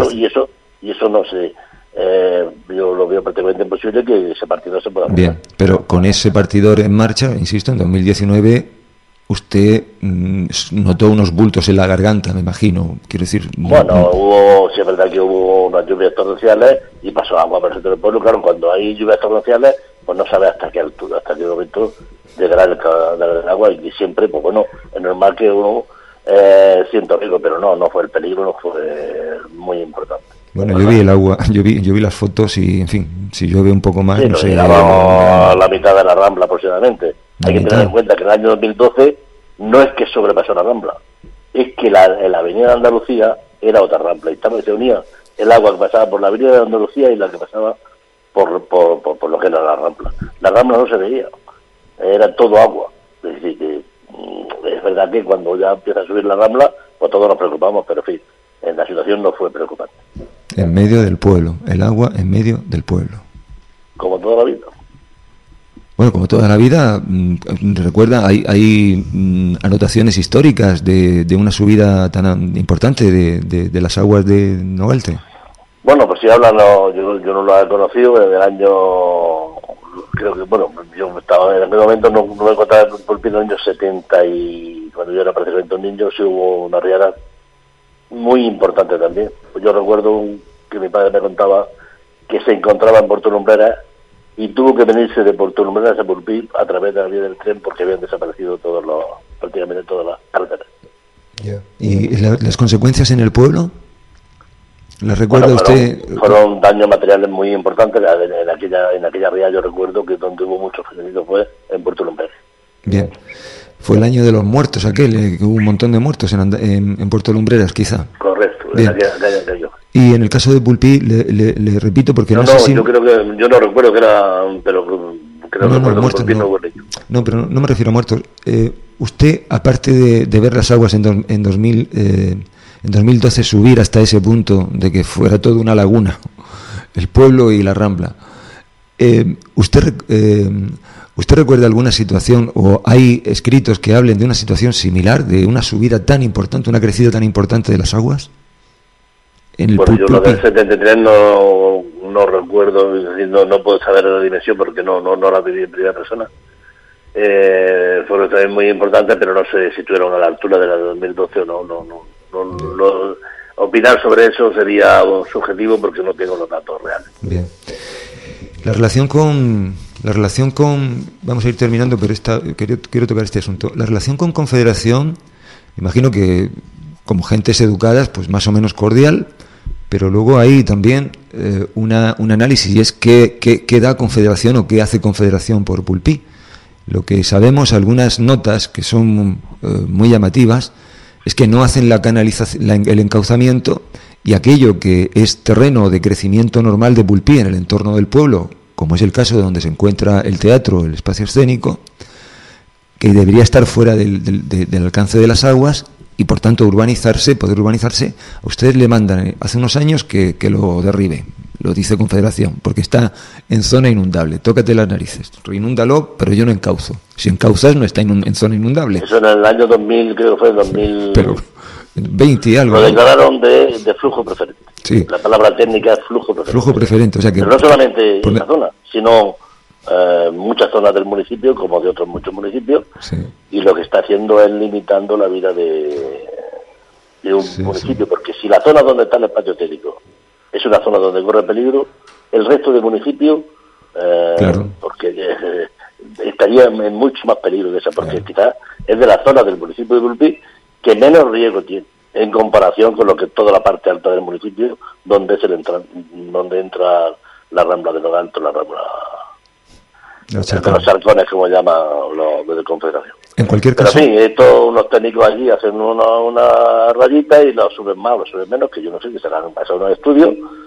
Y eso no sé, yo lo veo prácticamente imposible que ese partidor se pueda hacer. Bien, pero con ese partidor en marcha, insisto, en 2019 usted notó unos bultos en la garganta, me imagino, quiero decir... Bueno, sí es verdad que hubo unas lluvias torrenciales y pasó agua por el centro del pueblo. Claro, cuando hay lluvias torrenciales, pues no sabe hasta qué altura, hasta qué momento llegará el agua, y siempre, pues bueno, es normal que uno sienta riesgo, pero no fue el peligro, no fue muy importante. Bueno, yo vi el agua, yo vi las fotos y, en fin, si llueve un poco más, sí, no sé... Llegamos a la mitad de la Rambla aproximadamente. Hay que tener en cuenta que en el año 2012 no es que sobrepasó la Rambla, es que la avenida de Andalucía era otra Rambla, y se unía el agua que pasaba por la avenida de Andalucía y la que pasaba por lo que era la Rambla. La Rambla no se veía, era todo agua. Es decir, que es verdad que cuando ya empieza a subir la Rambla, pues todos nos preocupamos, pero en fin, la situación no fue preocupante. En medio del pueblo, el agua en medio del pueblo. Como toda la vida. Bueno, como toda la vida, recuerda, hay anotaciones históricas de una subida tan importante de las aguas de Nogalte. Bueno, pues si hablan, yo no lo he conocido desde el año, creo que, bueno, yo estaba en aquel momento, no me encontraba por el año 70, y cuando yo era prácticamente un niño, sí hubo una riada muy importante también. Pues yo recuerdo que mi padre me contaba que se encontraba en Puerto Lumbreras y tuvo que venirse de Puerto Lumbreras a Pulpí a través de la vía del tren porque habían desaparecido prácticamente todas las carreteras. ¿Y las consecuencias en el pueblo? ¿Las recuerda usted? Fueron daños materiales muy importantes. En aquella ría yo recuerdo que donde hubo muchos fallecidos fue en Puerto Lumbreras. Bien. Fue el año de los muertos aquel, que hubo un montón de muertos en Puerto Lumbreras, quizá. Correcto, bien. Y en el caso de Pulpí, le repito, porque no sé si... yo creo que, yo no recuerdo que era, pero creo que muertos no, pero no me refiero a muertos. Usted, aparte de ver las aguas en 2012 subir hasta ese punto de que fuera todo una laguna, el pueblo y la Rambla, ¿usted recuerda alguna situación o hay escritos que hablen de una situación similar, de una subida tan importante, una crecida tan importante de las aguas? Bueno, yo lo del 73 no recuerdo, no puedo saber la dimensión porque no la viví en primera persona. Fueron también muy importantes, pero no sé si estuvieron a la altura de la de 2012 o no. Opinar sobre eso sería subjetivo porque no tengo los datos reales. Bien. La relación con vamos a ir terminando, pero quiero tocar este asunto. La relación con Confederación, imagino que como gentes educadas, pues más o menos cordial, pero luego hay también un análisis, y es qué da Confederación o qué hace Confederación por Pulpí. Lo que sabemos, algunas notas que son muy llamativas, es que no hacen la canalización, el encauzamiento, y aquello que es terreno de crecimiento normal de Pulpí en el entorno del pueblo, como es el caso de donde se encuentra el teatro, el espacio escénico, que debería estar fuera del alcance de las aguas y por tanto poder urbanizarse, a ustedes le mandan hace unos años que lo derribe, lo dice Confederación, porque está en zona inundable. Tócate las narices, reinúndalo, pero yo no encauzo. Si encauzas no está en zona inundable. Eso en el año 2000, creo que fue 2000... Pero 20 y algo. Lo declararon de flujo preferente. Sí. La palabra técnica es flujo preferente. Flujo preferente, o sea que... Pero no solamente en la zona, sino muchas zonas del municipio, como de otros muchos municipios, sí. Y lo que está haciendo es limitando la vida de un municipio, porque si la zona donde está el espacio técnico es una zona donde corre peligro, el resto del municipio, claro. Porque estaría en mucho más peligro que esa, porque quizás es de la zona del municipio de Pulpí que menos riesgo tiene en comparación con lo que toda la parte alta del municipio, donde entra la Rambla de Nogalte, la Rambla de los Arcones, como llama los de Confederación. En cualquier caso... Pero sí, estos unos técnicos allí hacen una rayita y lo suben más, lo suben menos, que yo no sé, que se han pasado unos estudios,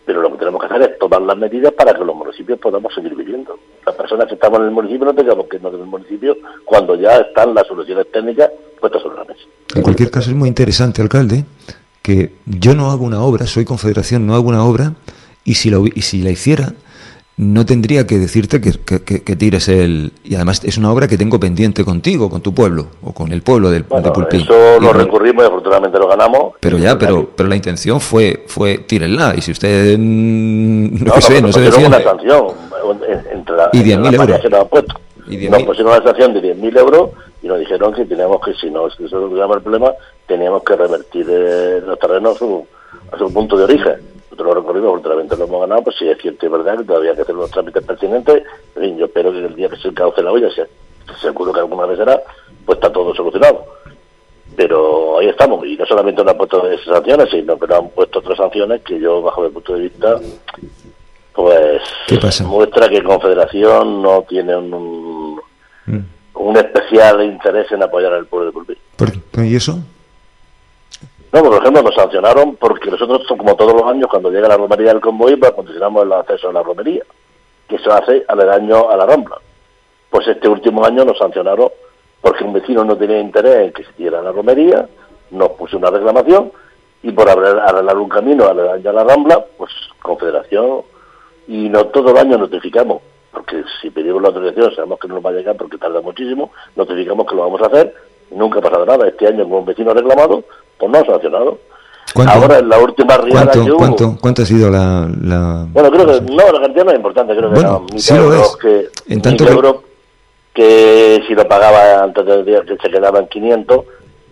pero lo que tenemos que hacer es tomar las medidas para que los municipios podamos seguir viviendo. Las personas que estamos en el municipio no tengamos que irnos del municipio cuando ya están las soluciones técnicas puestas sobre la mesa. En cualquier caso es muy interesante, alcalde, que yo no hago una obra, soy confederación, no hago una obra, y si la hiciera, no tendría que decirte que tires el... Y además es una obra que tengo pendiente contigo, con tu pueblo, o con el pueblo de Pulpí. Eso lo recurrimos y afortunadamente lo ganamos. Pero la intención fue tírenla, y si usted no se defiende... una sanción entre y 10.000 euros. Que nos han puesto. Nos pusieron una sanción de 10.000 euros y nos dijeron que teníamos que, si no se solucionaba el problema, teníamos que revertir los terrenos a su punto de origen. Nosotros lo recorrimos, afortunadamente lo hemos ganado, pues sí es cierto y verdad que todavía hay que hacer los trámites pertinentes. En fin, yo espero que el día que se cauce la olla, seguro que alguna vez será, pues está todo solucionado. Pero ahí estamos, y no solamente nos han puesto esas sanciones, sino que nos han puesto otras sanciones que yo, bajo mi punto de vista, pues muestra que Confederación no tiene un especial interés en apoyar al pueblo de Pulpí. ¿Y eso? No, por ejemplo, nos sancionaron porque nosotros, como todos los años, cuando llega la romería del convoy, pues condicionamos el acceso a la romería, que se hace aledaño a la Rambla. Pues este último año nos sancionaron porque un vecino no tenía interés en que se hiciera la romería, nos puso una reclamación, y por arreglar un camino aledaño a la Rambla, pues Confederación, y no todo el año notificamos, porque si pedimos la autorización sabemos que no nos va a llegar porque tarda muchísimo, notificamos que lo vamos a hacer, y nunca ha pasado nada. Este año, como un vecino reclamado, pues no ha sancionado. Ahora, en la última riada que hubo... ¿Cuánto ha sido la...? Bueno, creo que... No, la cantidad no es importante, creo que bueno, era sí lo es. En tanto que si lo pagaba antes del día que se quedaban 500...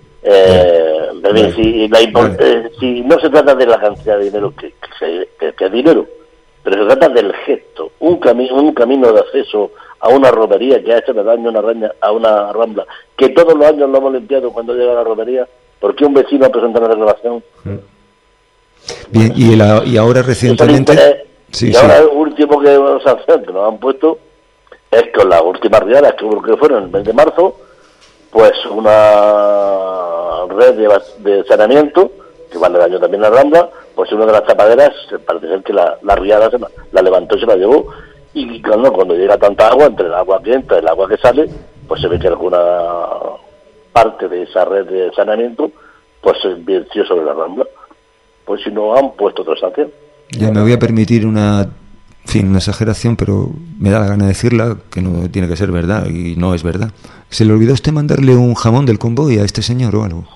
si no se trata de la cantidad de dinero que es dinero, pero se trata del gesto. Un camino de acceso a una romería que ha hecho daño a una rambla, que todos los años lo hemos limpiado cuando llega la romería. ¿Por qué un vecino presenta una reclamación? Bien, y ahora recientemente... Ahora el último que nos han puesto es con las últimas riadas que fueron el mes de marzo, pues una red de saneamiento, que va a daño también a la Rambla, pues una de las tapaderas, parece ser que la riada la levantó y se la llevó, y cuando llega tanta agua, entre el agua que entra y el agua que sale, pues se ve que alguna parte de esa red de saneamiento pues se vertió sobre la Rambla. Pues si no han puesto otra sanción. Ya me voy a permitir una exageración, pero me da la gana de decirla, que no tiene que ser verdad, y no es verdad. ¿Se le olvidó a usted mandarle un jamón del convoy a este señor o algo?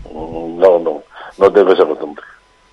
No tengo esa costumbre.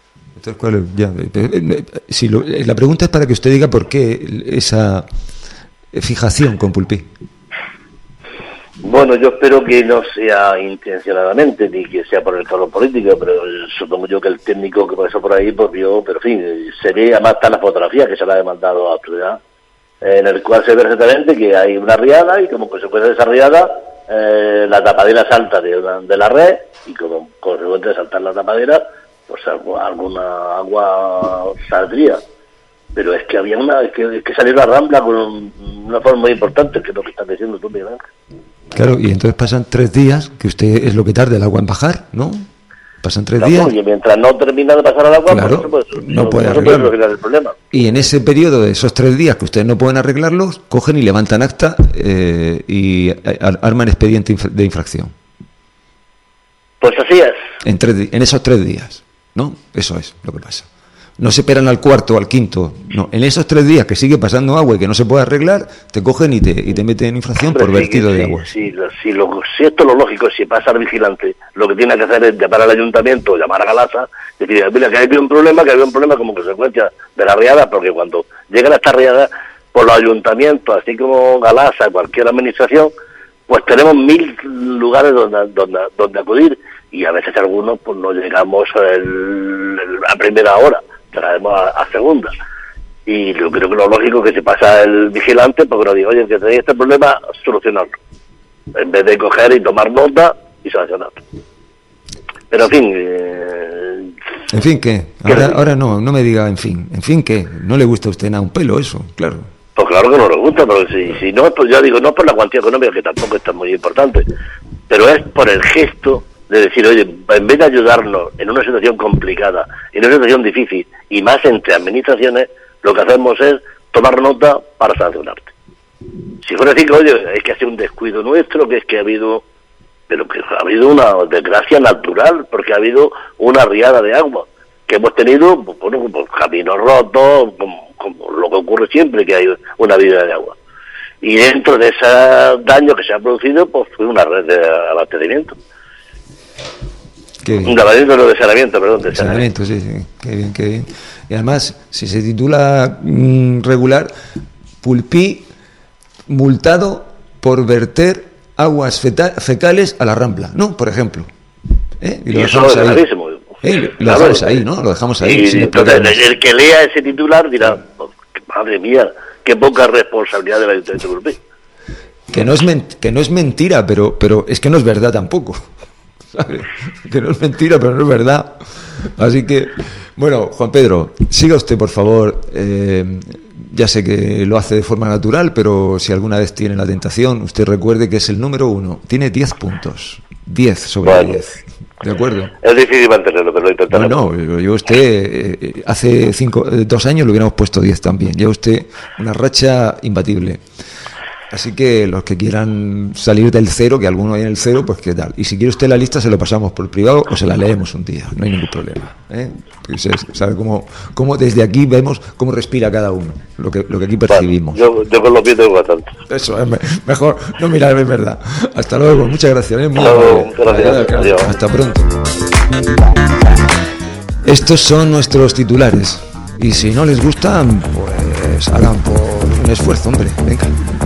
Entonces, la pregunta es para que usted diga por qué esa fijación con Pulpí. Bueno, yo espero que no sea intencionadamente, ni que sea por el calor político, pero supongo yo que el técnico que pasó por ahí, pues vio, pero en fin, se ve, además está la fotografía que se la ha demandado a la autoridad, en el cual se ve perfectamente que hay una riada, y como consecuencia de esa riada, la tapadera salta de la red, y como consecuencia de saltar la tapadera, pues alguna agua saldría. Pero es que había que salir la Rambla con una forma muy importante, que es lo que estás diciendo tú, Miguel Ángel. Claro, y entonces pasan 3 días, que usted es lo que tarda el agua en bajar, ¿no? Pasan 3 días. Y mientras no termina de pasar al agua, claro, pues no puede arreglarlo. El problema. Y en ese periodo de esos 3 días que ustedes no pueden arreglarlos, cogen y levantan acta y arman expediente de infracción. Pues así es. En esos 3 días, ¿no? Eso es lo que pasa. No se esperan al cuarto o al quinto, no. En esos 3 días que sigue pasando agua y que no se puede arreglar, te cogen y te meten en infracción por vertido de agua. Si esto es lo lógico, si pasa al vigilante, lo que tiene que hacer es llamar al ayuntamiento, llamar a Galasa, decir, mira, que había un problema como consecuencia de la riada, porque cuando llegan a esta riada, por los ayuntamientos, así como Galasa, cualquier administración, pues tenemos 1000 lugares donde acudir, y a veces algunos pues no llegamos a primera hora, traemos a segunda. Y yo creo que lo lógico es que se pasa el vigilante, porque nos diga, oye, que tenéis este problema, solucionarlo, en vez de coger y tomar nota y sancionar. Pero en fin... ¿En fin qué? Ahora no me diga en fin qué. No le gusta a usted nada un pelo eso, claro. Pues claro que no le gusta, pero si no, pues ya digo, no es por la cuantía económica, que tampoco está muy importante, pero es por el gesto de decir, oye, en vez de ayudarnos en una situación complicada, en una situación difícil, y más entre administraciones, lo que hacemos es tomar nota para sancionarte. Si fuera decir que, oye, es que ha sido un descuido nuestro, que es que ha habido, pero que ha habido una desgracia natural, porque ha habido una riada de agua, que hemos tenido, bueno, pues, caminos rotos, como lo que ocurre siempre que hay una riada de agua. Y dentro de ese daño que se ha producido, pues fue una red de abastecimiento. Qué bien. De abastecimiento, no, de saneamiento, perdón. De saneamiento, sí, sí. Qué bien, qué bien. Y además, si se titula regular, Pulpí multado por verter aguas fecales a la Rambla, ¿no? Por ejemplo. Y eso es gravísimo. Lo dejamos ahí, ¿no? Lo dejamos ahí. Y entonces, el que lea ese titular dirá, madre mía, qué poca responsabilidad del Ayuntamiento de Pulpí. Que no es mentira, pero es que no es verdad tampoco. ¿Sabes? Que no es mentira, pero no es verdad. Así que, bueno, Juan Pedro, siga usted, por favor. Ya sé que lo hace de forma natural, pero si alguna vez tiene la tentación, usted recuerde que es el número 1. Tiene 10 puntos. 10 sobre 10. ¿De acuerdo? Es difícil mantenerlo, pero lo intentaremos. No, yo usted, hace 2 años le hubiéramos puesto 10 también. Ya usted, una racha imbatible. Así que los que quieran salir del 0, que alguno hay en el 0, pues qué tal. Y si quiere usted la lista, se lo pasamos por privado o se la leemos un día. No hay ningún problema. Pues sabe cómo desde aquí vemos cómo respira cada uno, lo que aquí percibimos. Yo con los pies tengo bastante. Eso es mejor no mirar, es verdad. Hasta luego, muchas gracias. Gracias. Hasta pronto. Estos son nuestros titulares. Y si no les gustan, pues hagan por un esfuerzo, hombre. Venga.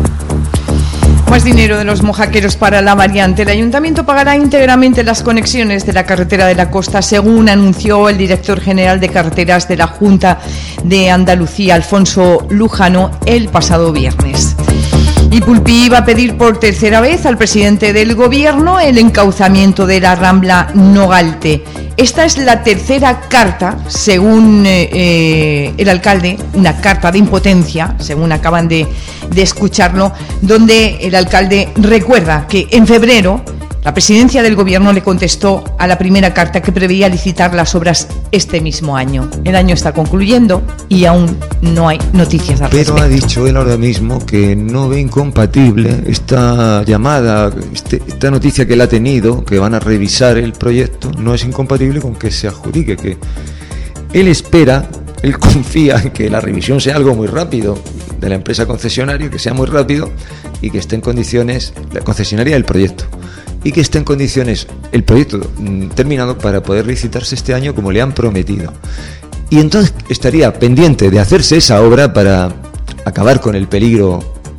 Más dinero de los mojaqueros para la variante. El Ayuntamiento pagará íntegramente las conexiones de la carretera de la costa, según anunció el director general de carreteras de la Junta de Andalucía, Alfonso Lujano, el pasado viernes. Y Pulpí va a pedir por tercera vez al presidente del Gobierno el encauzamiento de la Rambla Nogalte. Esta es la tercera carta, según el alcalde, una carta de impotencia, según acaban de escucharlo, donde el alcalde recuerda que en febrero la presidencia del Gobierno le contestó a la primera carta que preveía licitar las obras este mismo año. El año está concluyendo y aún no hay noticias al respecto. Pero ha dicho él ahora mismo que no ve incompatible esta llamada, esta noticia que él ha tenido, que van a revisar el proyecto, no es incompatible con que se adjudique, que él espera, él confía en que la revisión sea algo muy rápido de la empresa concesionaria, que sea muy rápido y que esté en condiciones, la concesionaria del proyecto, y que esté en condiciones el proyecto terminado para poder licitarse este año como le han prometido. Y entonces estaría pendiente de hacerse esa obra para acabar con el peligro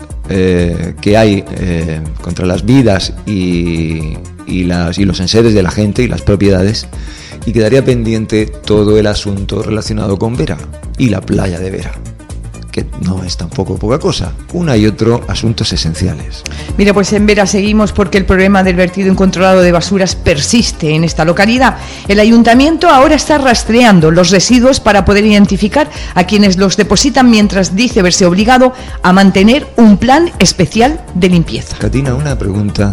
que hay contra las vidas y los enseres de la gente y las propiedades, y quedaría pendiente todo el asunto relacionado con Vera y la playa de Vera, que no es tampoco poca cosa, una y otro asuntos esenciales. Mira, pues en Vera seguimos porque el problema del vertido incontrolado de basuras persiste en esta localidad. El ayuntamiento ahora está rastreando los residuos para poder identificar a quienes los depositan, mientras dice verse obligado a mantener un plan especial de limpieza. Catina, una pregunta.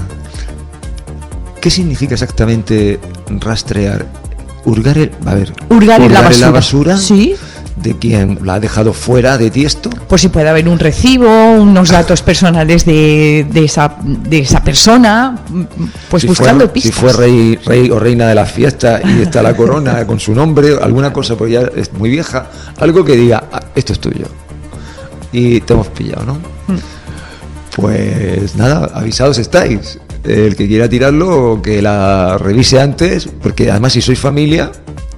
¿Qué significa exactamente rastrear? Hurgar en la basura. Sí. ¿De quién la ha dejado fuera de Tiesto? Pues si puede haber un recibo, unos datos personales de esa persona, pues si buscando pistas. Si fue rey o reina de la fiesta y está la corona con su nombre, alguna cosa, pues ya es muy vieja, algo que diga, esto es tuyo. Y te hemos pillado, ¿no? Pues nada, avisados estáis. El que quiera tirarlo, que la revise antes, porque además si sois familia,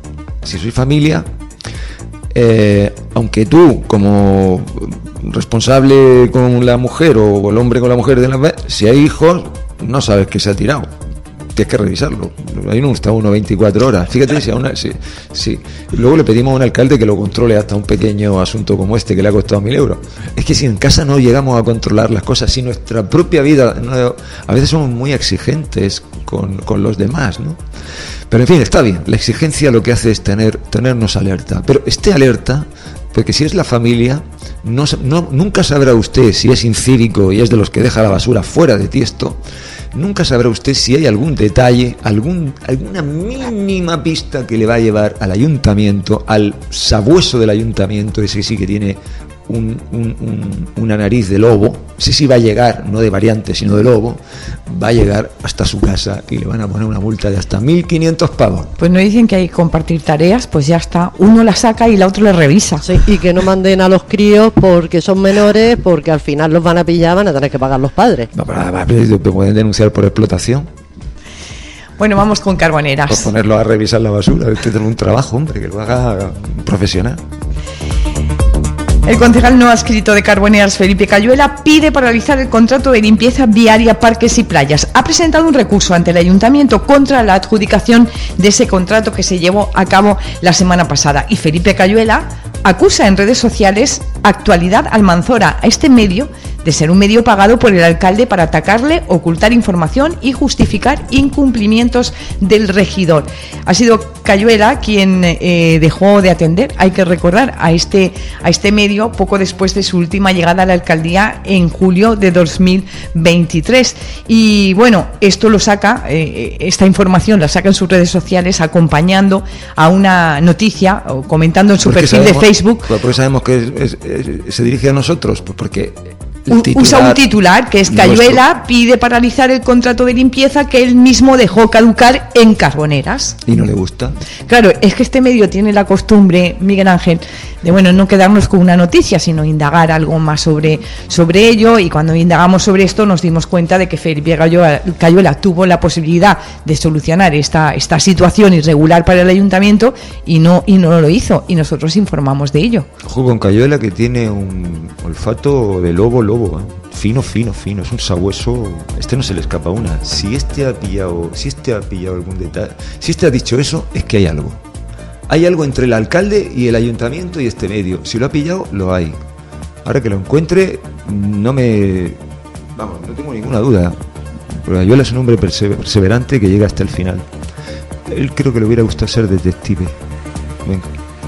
aunque tú como responsable con la mujer o el hombre con la mujer, si hay hijos, no sabes que se ha tirado, tienes que revisarlo. Ahí no está uno 24 horas. Fíjate si a una, sí. Luego le pedimos a un alcalde que lo controle hasta un pequeño asunto como este que le ha costado 1.000 euros. Es que si en casa no llegamos a controlar las cosas, si nuestra propia vida, a veces somos muy exigentes con los demás, ¿no? Pero en fin, está bien. La exigencia lo que hace es tenernos alerta. Pero esté alerta, porque si es la familia, nunca sabrá usted si es incívico y es de los que deja la basura fuera de Tiesto, nunca sabrá usted si hay algún detalle, alguna mínima pista que le va a llevar al ayuntamiento, al sabueso del ayuntamiento, ese sí que tiene una nariz de lobo, ese sí va a llegar, no de variante, sino de lobo, va a llegar hasta su casa y le van a poner una multa de hasta 1.500 pavos. Pues no dicen que hay que compartir tareas, pues ya está, uno la saca y la otro la revisa. Sí, y que no manden a los críos porque son menores, porque al final los van a pillar, van a tener que pagar los padres. No, pero pueden denunciar por explotación. Bueno, vamos con Carboneras. Por ponerlo a revisar la basura, usted tiene un trabajo, hombre, que lo haga un profesional. El concejal no adscrito de Carboneras, Felipe Cayuela, pide paralizar el contrato de limpieza viaria, parques y playas. Ha presentado un recurso ante el ayuntamiento contra la adjudicación de ese contrato que se llevó a cabo la semana pasada. Y Felipe Cayuela acusa en redes sociales Actualidad Almanzora, a este medio, de ser un medio pagado por el alcalde para atacarle, ocultar información y justificar incumplimientos del regidor. Ha sido Cayuela quien dejó de atender, hay que recordar, a este medio poco después de su última llegada a la alcaldía en julio de 2023. Y bueno, esto lo saca, esta información la saca en sus redes sociales acompañando a una noticia o comentando en su perfil de Facebook. Porque sabemos que se dirige a nosotros, pues porque usa un titular que es Cayuela pide paralizar el contrato de limpieza que él mismo dejó caducar en Carboneras. ¿Y no le gusta? Claro, es que este medio tiene la costumbre, Miguel Ángel, de no quedarnos con una noticia, sino indagar algo más sobre ello, y cuando indagamos sobre esto nos dimos cuenta de que Felipe Cayuela tuvo la posibilidad de solucionar esta situación irregular para el ayuntamiento y no lo hizo, y nosotros informamos de ello. Ojo con Cayuela, que tiene un olfato de lobo, fino, es un sabueso, no se le escapa una. Si este ha pillado algún detalle, si este ha dicho eso, es que hay algo. Hay algo entre el alcalde y el ayuntamiento y este medio. Si lo ha pillado, lo hay. Ahora que lo encuentre, no tengo ninguna duda. Pero Cayuela es un hombre perseverante que llega hasta el final. Él creo que le hubiera gustado ser detective. Venga.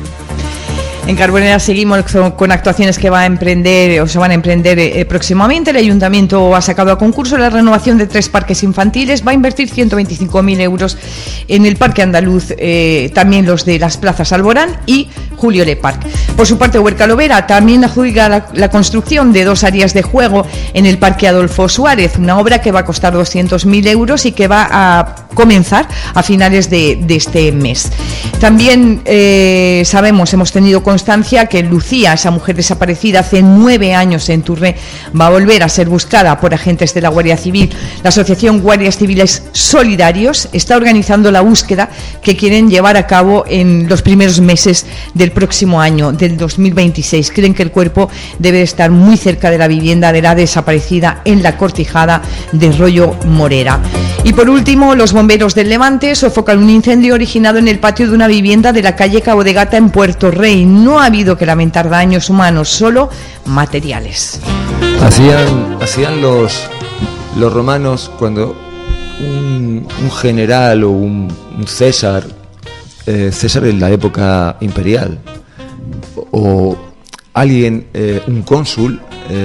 En Carboneras seguimos con actuaciones que se van a emprender próximamente. El ayuntamiento ha sacado a concurso la renovación de 3 parques infantiles. Va a invertir 125.000 euros en el Parque Andaluz, también los de las plazas Alborán y Julio Le Parc. Por su parte, Huerca Lovera también adjudica la construcción de 2 áreas de juego en el Parque Adolfo Suárez, una obra que va a costar 200.000 euros y que va a comenzar a finales de este mes. También hemos tenido constancia que Lucía, esa mujer desaparecida hace 9 años en Turré, va a volver a ser buscada por agentes de la Guardia Civil. La asociación Guardias Civiles Solidarios está organizando la búsqueda que quieren llevar a cabo en los primeros meses del próximo año, del 2026. Creen que el cuerpo debe estar muy cerca de la vivienda de la desaparecida en la Cortijada de Rollo Morera. Y por último, los bomberos del Levante sofocan un incendio originado en el patio de una vivienda de la calle Cabo de Gata en Puerto Rey. No ha habido que lamentar daños humanos, solo materiales. Hacían los romanos cuando un general o un César en la época imperial, o alguien, un cónsul,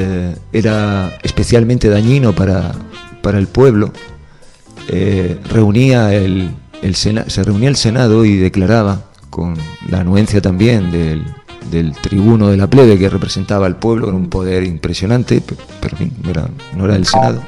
era especialmente dañino para el pueblo, se reunía el Senado y declaraba, con la anuencia también del tribuno de la plebe que representaba al pueblo, era un poder impresionante, pero en fin, no era el Senado,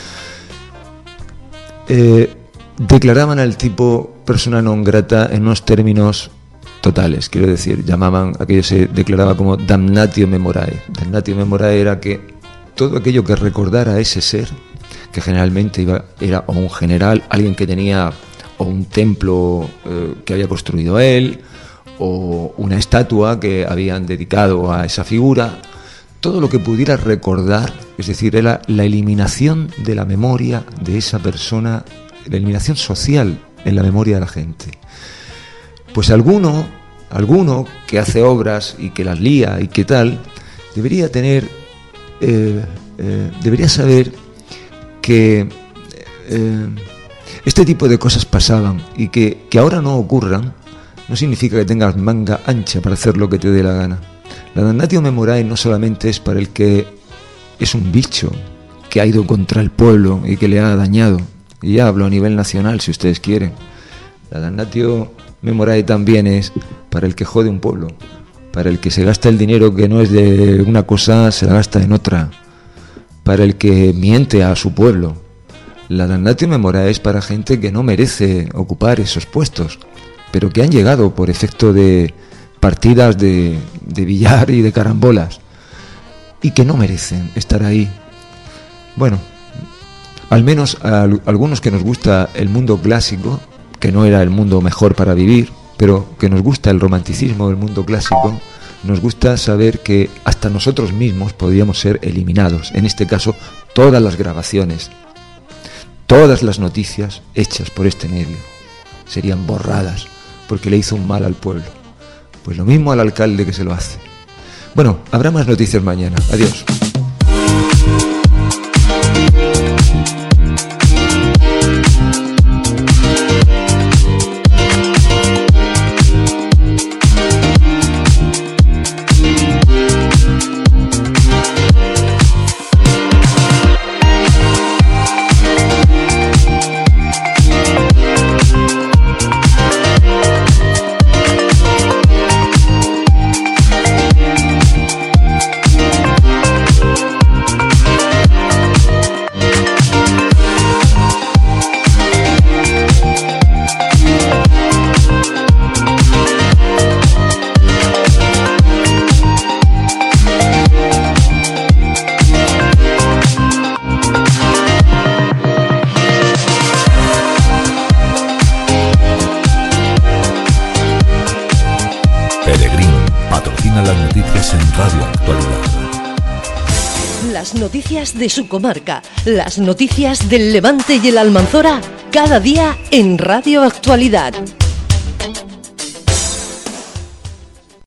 declaraban al tipo persona non grata en unos términos totales, quiero decir, aquello se declaraba como damnatio memorae. Damnatio memorae era que todo aquello que recordara a ese ser, que generalmente era o un general, alguien que tenía o un templo que había construido él, o una estatua que habían dedicado a esa figura, todo lo que pudiera recordar, es decir, era la eliminación de la memoria de esa persona, la eliminación social en la memoria de la gente. Pues alguno que hace obras y que las lía y que tal, debería saber que este tipo de cosas pasaban, y que ahora no ocurran no significa que tengas manga ancha para hacer lo que te dé la gana. La damnatio memorae no solamente es para el que es un bicho, que que ha ido contra el pueblo y que le ha dañado. Y ya hablo a nivel nacional, si ustedes quieren. La damnatio memorae también es para el que jode un pueblo, para el que se gasta el dinero que no es de una cosa, se la gasta en otra, para el que miente a su pueblo. La damnatio memorae es para gente que no merece ocupar esos puestos, pero que han llegado por efecto de partidas de billar y de carambolas, y que no merecen estar ahí. Bueno, al menos a algunos que nos gusta el mundo clásico, que no era el mundo mejor para vivir, pero que nos gusta el romanticismo del mundo clásico, nos gusta saber que hasta nosotros mismos podríamos ser eliminados. En este caso, todas las grabaciones, todas las noticias hechas por este medio serían borradas porque le hizo un mal al pueblo. Pues lo mismo al alcalde que se lo hace. Bueno, habrá más noticias mañana. Adiós. Las noticias de su comarca, las noticias del Levante y el Almanzora, cada día en Radio Actualidad.